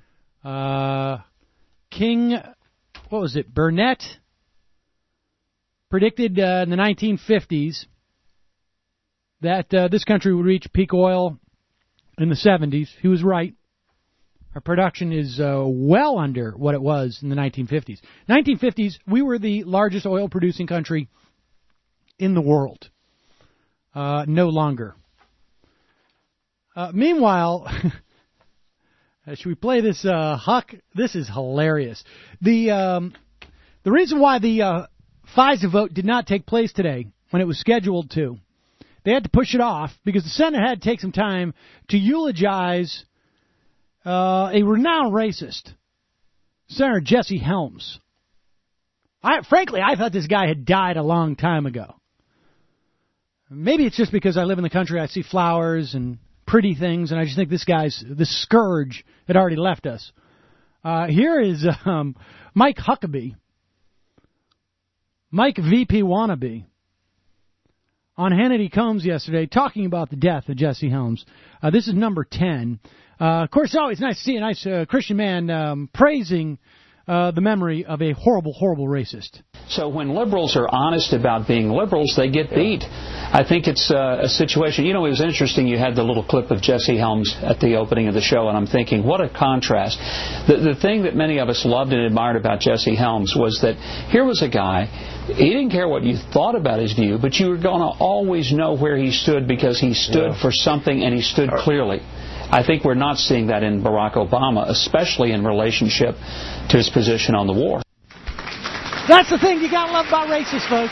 Burnett predicted in the 1950s that this country would reach peak oil in the 70s. He was right. Our production is well under what it was in the 1950s. 1950s, we were the largest oil-producing country in the world. No longer. Meanwhile, should we play this, Huck? This is hilarious. The reason why the FISA vote did not take place today when it was scheduled to, they had to push it off because the Senate had to take some time to eulogize a renowned racist, Senator Jesse Helms. Frankly, I thought this guy had died a long time ago. Maybe it's just because I live in the country, I see flowers and pretty things, and I just think this scourge had already left us. Here is Mike Huckabee, Mike VP Wannabe, on Hannity Combs yesterday talking about the death of Jesse Helms. This is number 10. Of course, it's always nice to see a nice Christian man praising the memory of a horrible, horrible racist. So when liberals are honest about being liberals, they get beat. I think it's a situation. You know, it was interesting. You had the little clip of Jesse Helms at the opening of the show, and I'm thinking, what a contrast. The thing that many of us loved and admired about Jesse Helms was that here was a guy, he didn't care what you thought about his view, but you were going to always know where he stood because he stood for something and he stood clearly. I think we're not seeing that in Barack Obama, especially in relationship to his position on the war. That's the thing you got to love about racists, folks.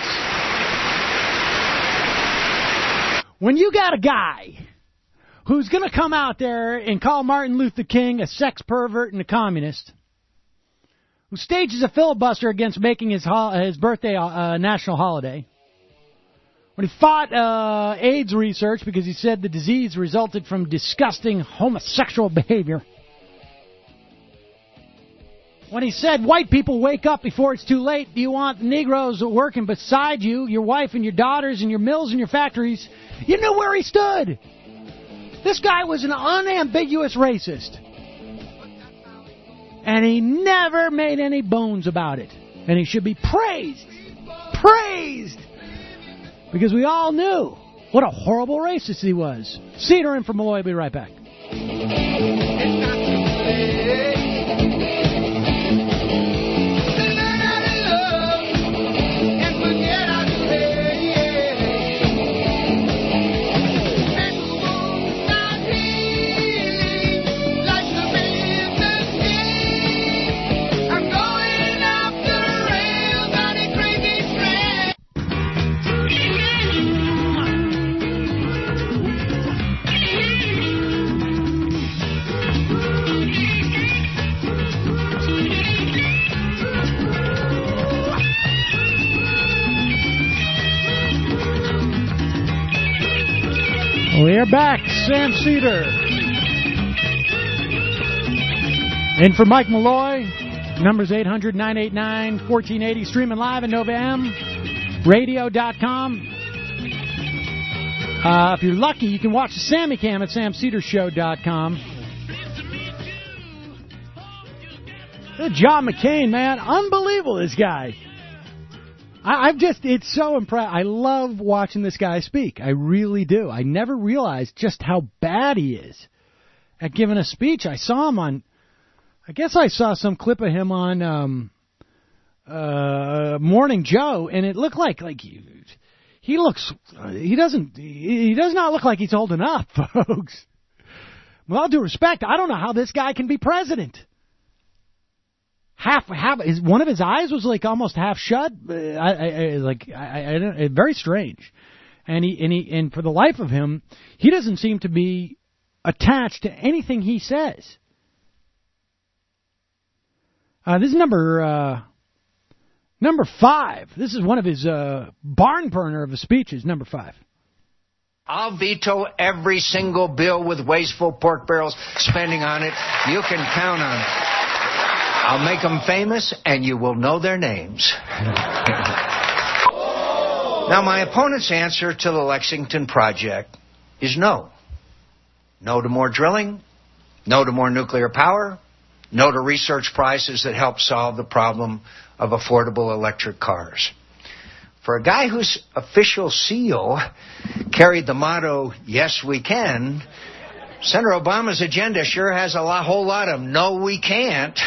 When you got a guy who's going to come out there and call Martin Luther King a sex pervert and a communist, who stages a filibuster against making his birthday national holiday, when he fought AIDS research because he said the disease resulted from disgusting homosexual behavior, when he said white people wake up before it's too late, do you want the Negroes working beside you, your wife and your daughters and your mills and your factories, you knew where he stood. This guy was an unambiguous racist. And he never made any bones about it. And he should be praised. Praised! Because we all knew what a horrible racist he was. Cedar in from Malloy. Be right back. We are back. Sam Cedar. In for Mike Malloy. Numbers 800-989-1480. Streaming live at NovaMRadio.com. If you're lucky, you can watch the Sammy Cam at SamCedarShow.com. John McCain, man. Unbelievable, this guy. It's so impressive. I love watching this guy speak. I really do. I never realized just how bad he is at giving a speech. I saw him I saw some clip of him on Morning Joe, and it looked like he does not look like he's old enough, folks. With all due respect, I don't know how this guy can be president. one of his eyes was like almost half shut. Very strange. And for the life of him, he doesn't seem to be attached to anything he says. This is number 5. This is one of his barn burner of his speeches, number 5. I'll veto every single bill with wasteful pork barrels spending on it. You can count on it. I'll make them famous, and you will know their names. Now, my opponent's answer to the Lexington Project is no. No to more drilling. No to more nuclear power. No to research prizes that help solve the problem of affordable electric cars. For a guy whose official seal carried the motto, "Yes, we can," Senator Obama's agenda sure has a whole lot of "No, we can't."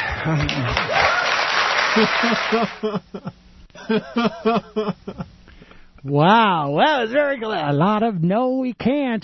Wow, that was very good. A lot of "No, we can't."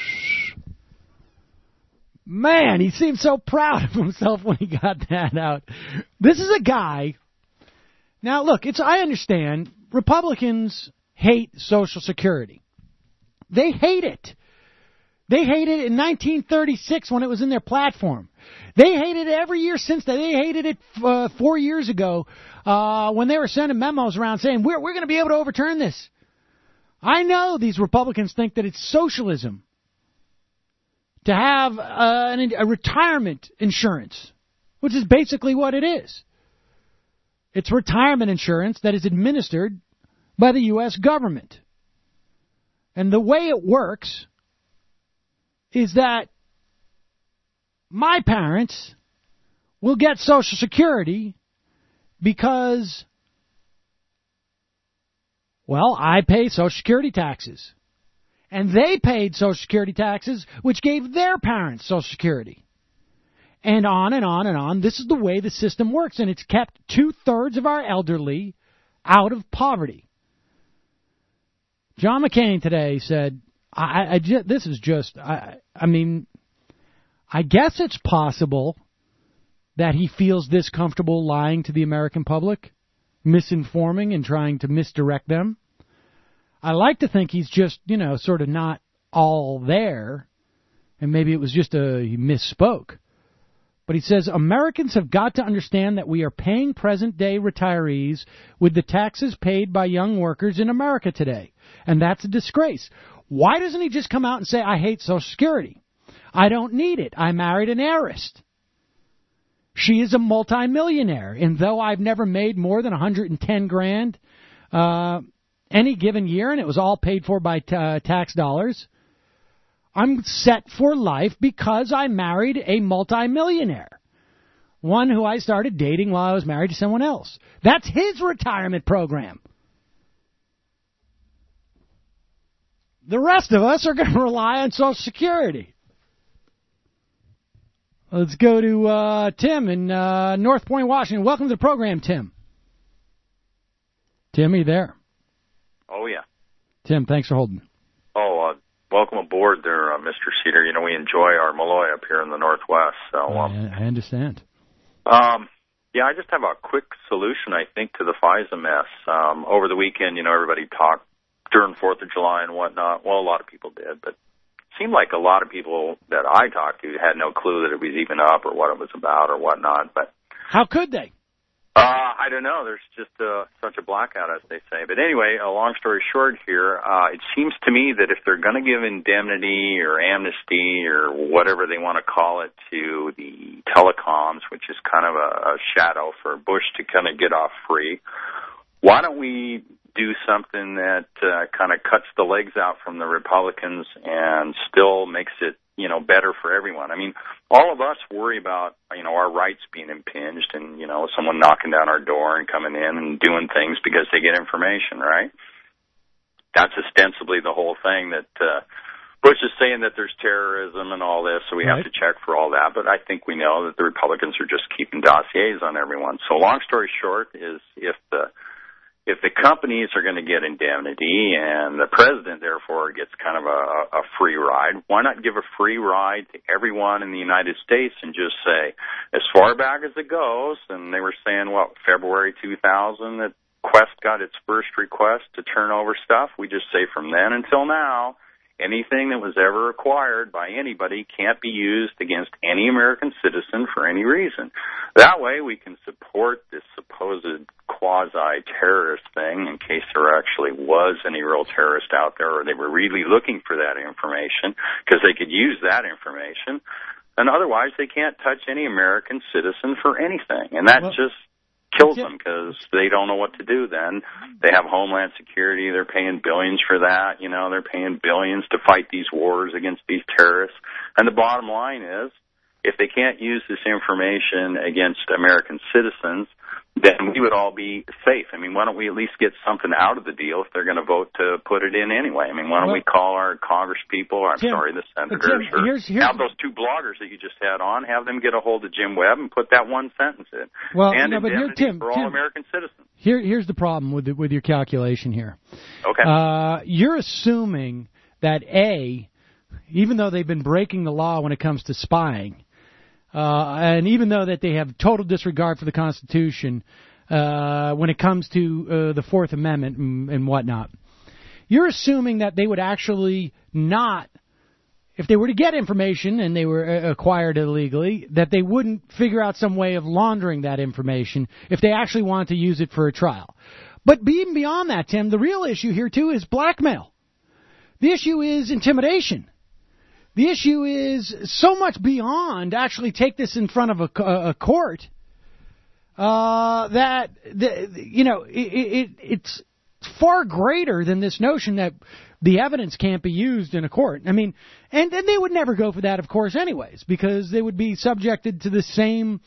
Man, he seemed so proud of himself when he got that out. This is a guy. Now, look, I understand Republicans hate Social Security. They hate it. They hated it in 1936 when it was in their platform. They hated it every year since then. They hated it 4 years ago when they were sending memos around saying, we're going to be able to overturn this. I know these Republicans think that it's socialism to have a retirement insurance, which is basically what it is. It's retirement insurance that is administered by the U.S. government. And the way it works is that my parents will get Social Security because, well, I pay Social Security taxes. And they paid Social Security taxes, which gave their parents Social Security. And on and on and on. This is the way the system works, and it's kept 2/3 of our elderly out of poverty. John McCain today said, I guess it's possible that he feels this comfortable lying to the American public, misinforming and trying to misdirect them. I like to think he's just, sort of not all there, and maybe it was just he misspoke. But he says, Americans have got to understand that we are paying present-day retirees with the taxes paid by young workers in America today. And that's a disgrace. Why doesn't he just come out and say, I hate Social Security? I don't need it. I married an heiress. She is a multimillionaire. And though I've never made more than $110,000 any given year, and it was all paid for by tax dollars, I'm set for life because I married a multimillionaire. One who I started dating while I was married to someone else. That's his retirement program. The rest of us are going to rely on Social Security. Let's go to Tim in North Point, Washington. Welcome to the program, Tim. Tim, are you there? Oh, yeah. Tim, thanks for holding. Oh, welcome aboard there, Mr. Cedar. We enjoy our Malloy up here in the Northwest. So, I understand. Yeah, I just have a quick solution, I think, to the FISA mess. Over the weekend, everybody talked during 4th of July and whatnot. Well, a lot of people did, but it seemed like a lot of people that I talked to had no clue that it was even up or what it was about or whatnot. But how could they? I don't know. There's just such a blackout, as they say. But anyway, a long story short here, it seems to me that if they're going to give indemnity or amnesty or whatever they want to call it to the telecoms, which is kind of a shadow for Bush to kind of get off free, why don't we do something that kind of cuts the legs out from the Republicans and still makes it, better for everyone? I mean, all of us worry about, our rights being impinged and, someone knocking down our door and coming in and doing things because they get information, right? That's ostensibly the whole thing that Bush is saying, that there's terrorism and all this, so we have to check for all that. But I think we know that the Republicans are just keeping dossiers on everyone. So long story short is if if the companies are going to get indemnity and the president, therefore, gets kind of a free ride, why not give a free ride to everyone in the United States and just say, as far back as it goes, and they were saying, February 2000 that Quest got its first request to turn over stuff. We just say from then until now, anything that was ever acquired by anybody can't be used against any American citizen for any reason. That way we can support this supposed quasi-terrorist thing in case there actually was any real terrorist out there or they were really looking for that information because they could use that information. And otherwise they can't touch any American citizen for anything. And that just kills them because they don't know what to do then. They have Homeland Security. They're paying billions for that. They're paying billions to fight these wars against these terrorists. And the bottom line is, if they can't use this information against American citizens, then we would all be safe. Why don't we at least get something out of the deal if they're going to vote to put it in anyway? Why don't we call our Congress people, or the senators, or have those two bloggers that you just had on, have them get a hold of Jim Webb and put that one sentence in. And indemnity for all American citizens. Here's the problem with your calculation here. Okay. You're assuming that, even though they've been breaking the law when it comes to spying, and even though that they have total disregard for the Constitution when it comes to the Fourth Amendment and whatnot, you're assuming that they would actually not, if they were to get information and they were acquired illegally, that they wouldn't figure out some way of laundering that information if they actually wanted to use it for a trial. But even beyond that, Tim, the real issue here, too, is blackmail. The issue is intimidation. The issue is so much beyond actually take this in front of a court that it's far greater than this notion that the evidence can't be used in a court. And they would never go for that, of course, anyways, because they would be subjected to the same,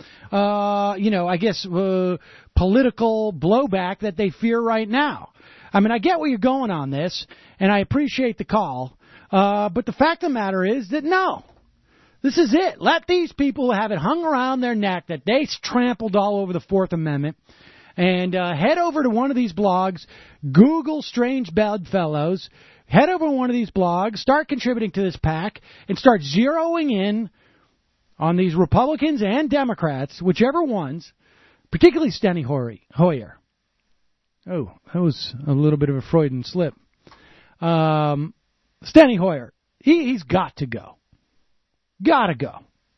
political blowback that they fear right now. I get where you're going on this, and I appreciate the call. But the fact of the matter is that no, this is it. Let these people have it hung around their neck that they trampled all over the Fourth Amendment, and head over to one of these blogs, Google Strange Bedfellows, head over to one of these blogs, start contributing to this pack, and start zeroing in on these Republicans and Democrats, whichever ones, particularly Steny Hoyer. Oh, that was a little bit of a Freudian slip. Steny Hoyer, he's got to go. Gotta go.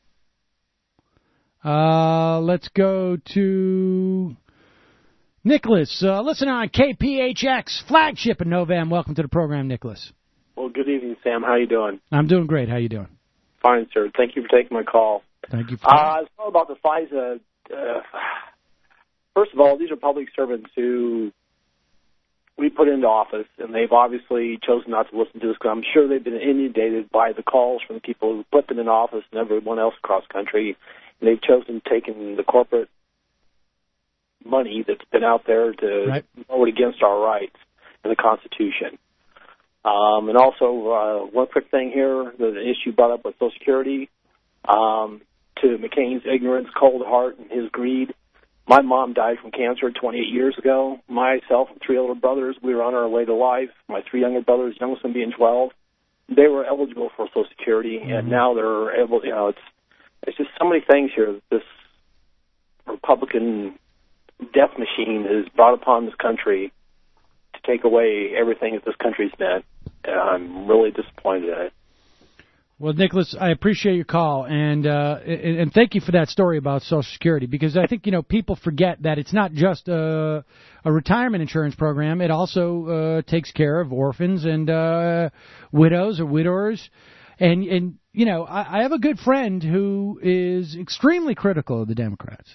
Let's go to Nicholas. Listen on KPHX, flagship in Novam. Welcome to the program, Nicholas. Well, good evening, Sam. How you doing? I'm doing great. How you doing? Fine, sir. Thank you for taking my call. Thank you. It's all about the FISA. First of all, these are public servants who we put into office, and they've obviously chosen not to listen to us because I'm sure they've been inundated by the calls from the people who put them in office and everyone else across the country, and they've chosen taking the corporate money that's been out there to vote against our rights and the Constitution. And also, one quick thing here, the issue brought up with Social Security, to McCain's ignorance, cold heart, and his greed. My mom died from cancer 28 years ago. Myself and three older brothers, we were on our way to life. My three younger brothers, youngest one being 12, they were eligible for Social Security, and now they're able. It's just so many things here that this Republican death machine has brought upon this country to take away everything that this country's been. And I'm really disappointed in it. Well, Nicholas, I appreciate your call, and thank you for that story about Social Security, because I think, people forget that it's not just a retirement insurance program. It also takes care of orphans and widows or widowers. And I have a good friend who is extremely critical of the Democrats.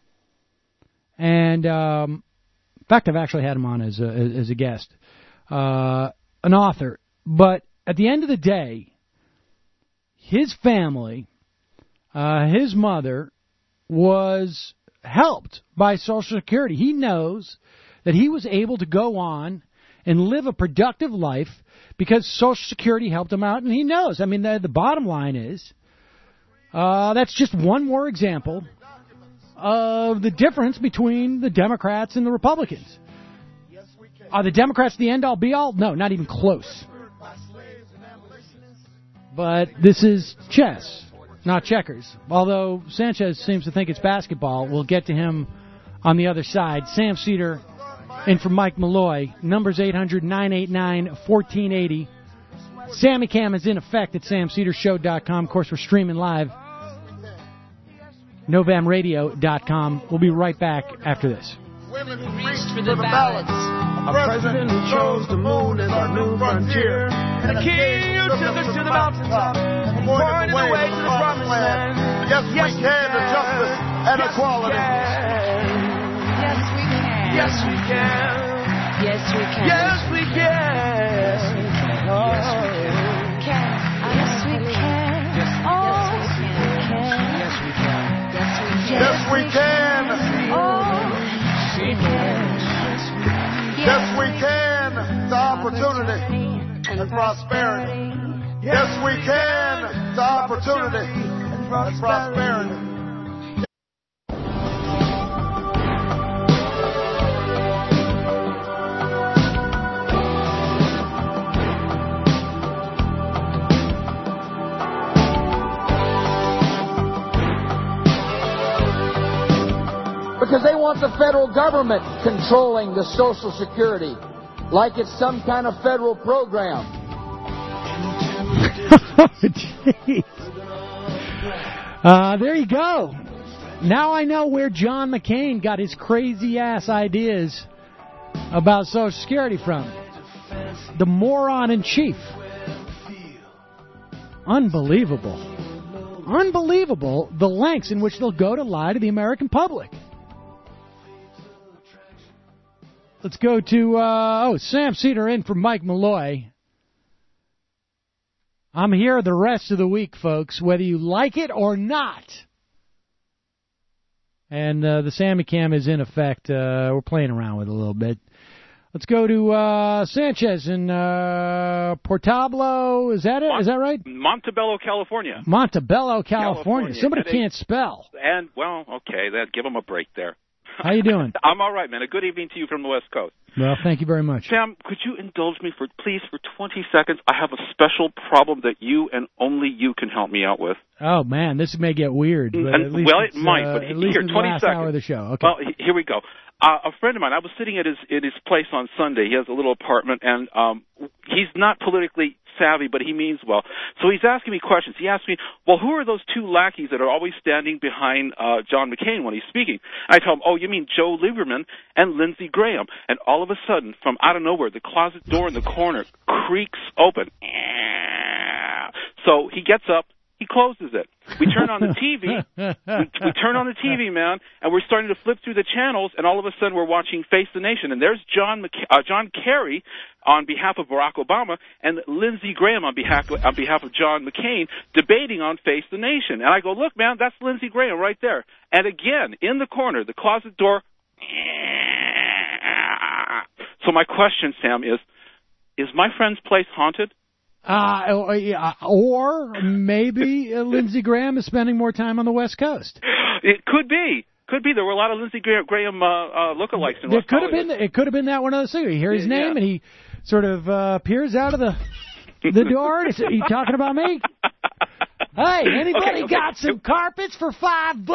And, in fact, I've actually had him on as a guest, an author. But at the end of the day, his family, his mother, was helped by Social Security. He knows that he was able to go on and live a productive life because Social Security helped him out, and he knows. The bottom line is that's just one more example of the difference between the Democrats and the Republicans. Are the Democrats the end-all, be-all? No, not even close. But this is chess, not checkers. Although Sanchez seems to think it's basketball. We'll get to him on the other side. Sam Cedar in for Mike Malloy. Numbers 800-989-1480. Sammy Cam is in effect at samcedershow.com. Of course, we're streaming live. NovamRadio.com. We'll be right back after this. Women who reached for the ballots. A president who chose the moon as our new frontier. And a king who took us to the mountaintop and pointed the way to the promised land. Yes, we can to justice and equality. Yes, we can. Yes, we can. Yes, we can. Yes, we can. Yes, we can. Yes, we can. Yes, we can. Yes, we can. Yes, we can. The opportunity and prosperity. Yes, we can. The opportunity and prosperity. Because they want the federal government controlling the Social Security like it's some kind of federal program. There you go. Now I know where John McCain got his crazy-ass ideas about Social Security from. The moron in chief. Unbelievable. Unbelievable the lengths in which they'll go to lie to the American public. Let's go to, Sam Cedar in for Mike Malloy. I'm here the rest of the week, folks, whether you like it or not. And the Sammy Cam is in effect. We're playing around with it a little bit. Let's go to Sanchez in Portablo. Is that it? Is that right? Montebello, California. Montebello, California. Somebody can't spell. And, well, okay, give them a break there. How you doing? I'm all right, man. A good evening to you from the West Coast. Well, thank you very much. Sam, could you indulge me please for 20 seconds? I have a special problem that you and only you can help me out with. Oh, man, this may get weird. But at least it might, but at least here, in the 20 last seconds. hour of the show. Okay. Well, here we go. A friend of mine, I was sitting at his place on Sunday. He has a little apartment, and he's not politically savvy, but he means well. So he's asking me questions. He asked me, well, who are those two lackeys that are always standing behind John McCain when he's speaking? I tell him, oh, you mean Joe Lieberman and Lindsey Graham. And all of a sudden, from out of nowhere, the closet door in the corner creaks open. So he gets up. He closes it. We turn on the TV. we turn on the TV, man, and we're starting to flip through the channels, and all of a sudden we're watching Face the Nation. And there's John Kerry on behalf of Barack Obama and Lindsey Graham on behalf of John McCain debating on Face the Nation. And I go, look, man, that's Lindsey Graham right there. And again, in the corner, the closet door. So my question, Sam, is my friend's place haunted? Or maybe Lindsey Graham is spending more time on the West Coast. It could be. Could be. There were a lot of Lindsey Graham lookalikes in West Hollywood. It could have been that one other thing. You hear his name and he sort of peers out of the door. And he talking about me? Hey, anybody got some carpets for $5?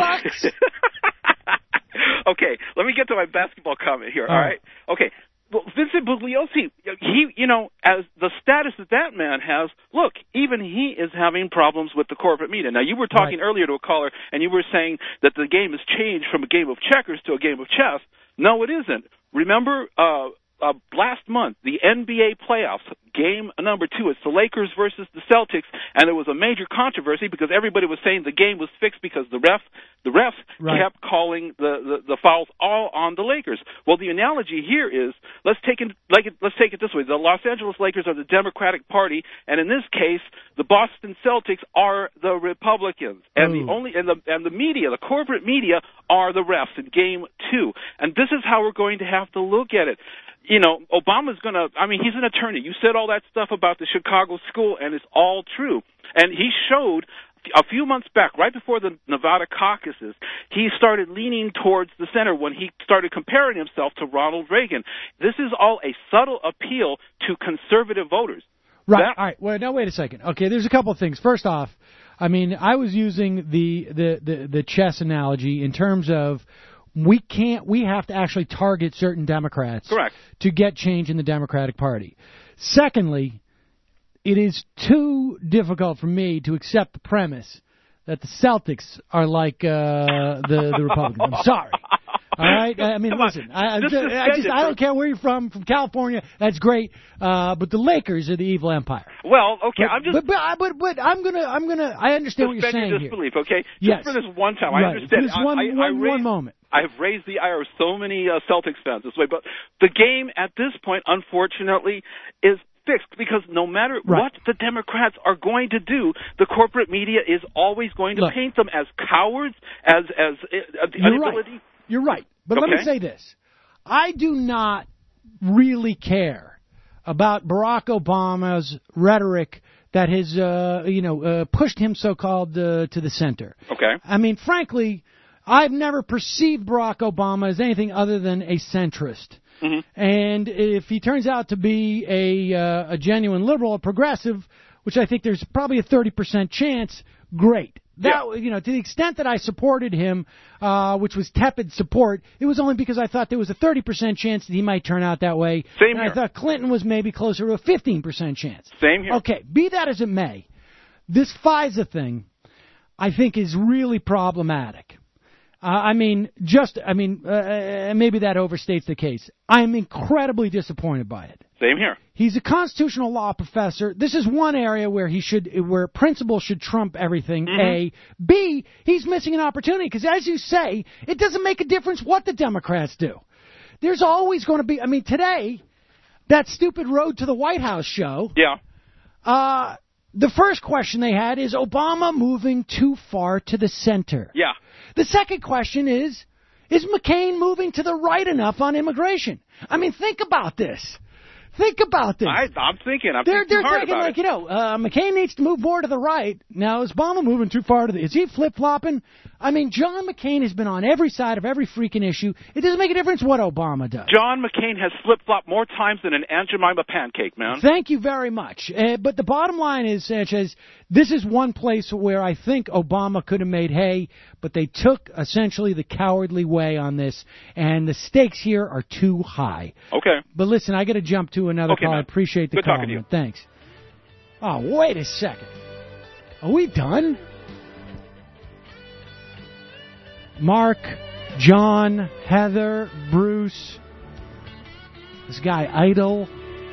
Okay, let me get to my basketball comment here. All right. Okay. Well, Vincent Bugliosi, as the status that man has, look, even he is having problems with the corporate media. Now, you were talking earlier to a caller, and you were saying that the game has changed from a game of checkers to a game of chess. No, it isn't. Remember, last month, the NBA playoffs, game number 2, it's the Lakers versus the Celtics, and there was a major controversy because everybody was saying the game was fixed because the refs kept calling the fouls all on the Lakers. Well, the analogy here is let's take it this way: the Los Angeles Lakers are the Democratic Party, and in this case, the Boston Celtics are the Republicans, and the media, the corporate media, are the refs in game 2. And this is how we're going to have to look at it. Obama's he's an attorney. You said all that stuff about the Chicago school, and it's all true. And he showed a few months back, right before the Nevada caucuses, he started leaning towards the center when he started comparing himself to Ronald Reagan. This is all a subtle appeal to conservative voters. Right. All right. Well, now wait a second. Okay, there's a couple of things. First off, I mean, I was using the chess analogy in terms of we have to actually target certain Democrats Correct. to get change in the Democratic Party. Secondly, it is too difficult for me to accept the premise that the Celtics are like the Republicans. I'm sorry. All right? I mean, listen, I don't care where you're from California, that's great, but the Lakers are the evil empire. Well, okay, but I'm gonna I understand what you're saying your disbelief, okay? Just for this one time, I understand. Just one moment. I've raised the ire of so many Celtics fans this way, but the game at this point, unfortunately, is fixed because no matter what the Democrats are going to do, the corporate media is always going to paint them as cowards, as inability. You're right. But let me say this. I do not really care about Barack Obama's rhetoric that has, pushed him so-called to the center. Okay. I mean, frankly, I've never perceived Barack Obama as anything other than a centrist. Mm-hmm. And if he turns out to be a genuine liberal, a progressive, which I think there's probably a 30% chance, great. To the extent that I supported him, which was tepid support, it was only because I thought there was a 30% chance that he might turn out that way. Same here. I thought Clinton was maybe closer to a 15% chance. Same here. Okay, be that as it may, this FISA thing, I think, is really problematic. Maybe that overstates the case. I'm incredibly disappointed by it. Same here. He's a constitutional law professor. This is one area where principle should trump everything. Mm-hmm. A. B. He's missing an opportunity because, as you say, it doesn't make a difference what the Democrats do. There's always going to be. I mean, today, that stupid Road to the White House show. Yeah. The first question they had is Obama moving too far to the center. Yeah. The second question is McCain moving to the right enough on immigration? I mean, think about this. Think about this. I'm thinking hard they're thinking about it. McCain needs to move more to the right. Now, is Obama moving too far to the... Is he flip-flopping? I mean, John McCain has been on every side of every freaking issue. It doesn't make a difference what Obama does. John McCain has flip-flopped more times than an Aunt Jemima pancake, man. Thank you very much. But the bottom line is, Sanchez, this is one place where I think Obama could have made hay, but they took essentially the cowardly way on this, and the stakes here are too high. Okay. But listen, I got to jump to another call. Man. I appreciate the Good call. talking to you. Thanks. Oh, wait a second. Are we done? Mark, John, Heather, Bruce, this guy Idle.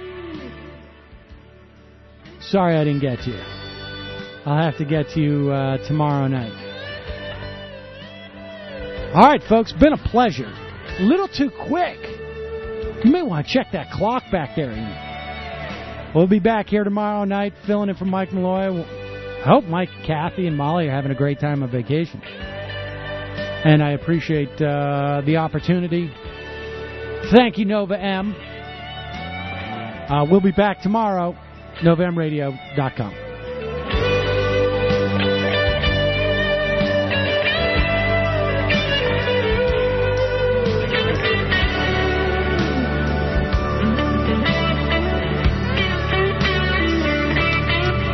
Sorry I didn't get to you. I'll have to get to you tomorrow night. All right, folks, been a pleasure. A little too quick. You may want to check that clock back there. We'll be back here tomorrow night filling in for Mike Malloy. I hope Mike, Kathy, and Molly are having a great time on vacation. And I appreciate the opportunity. Thank you, Nova M. We'll be back tomorrow, NovaMRadio.com.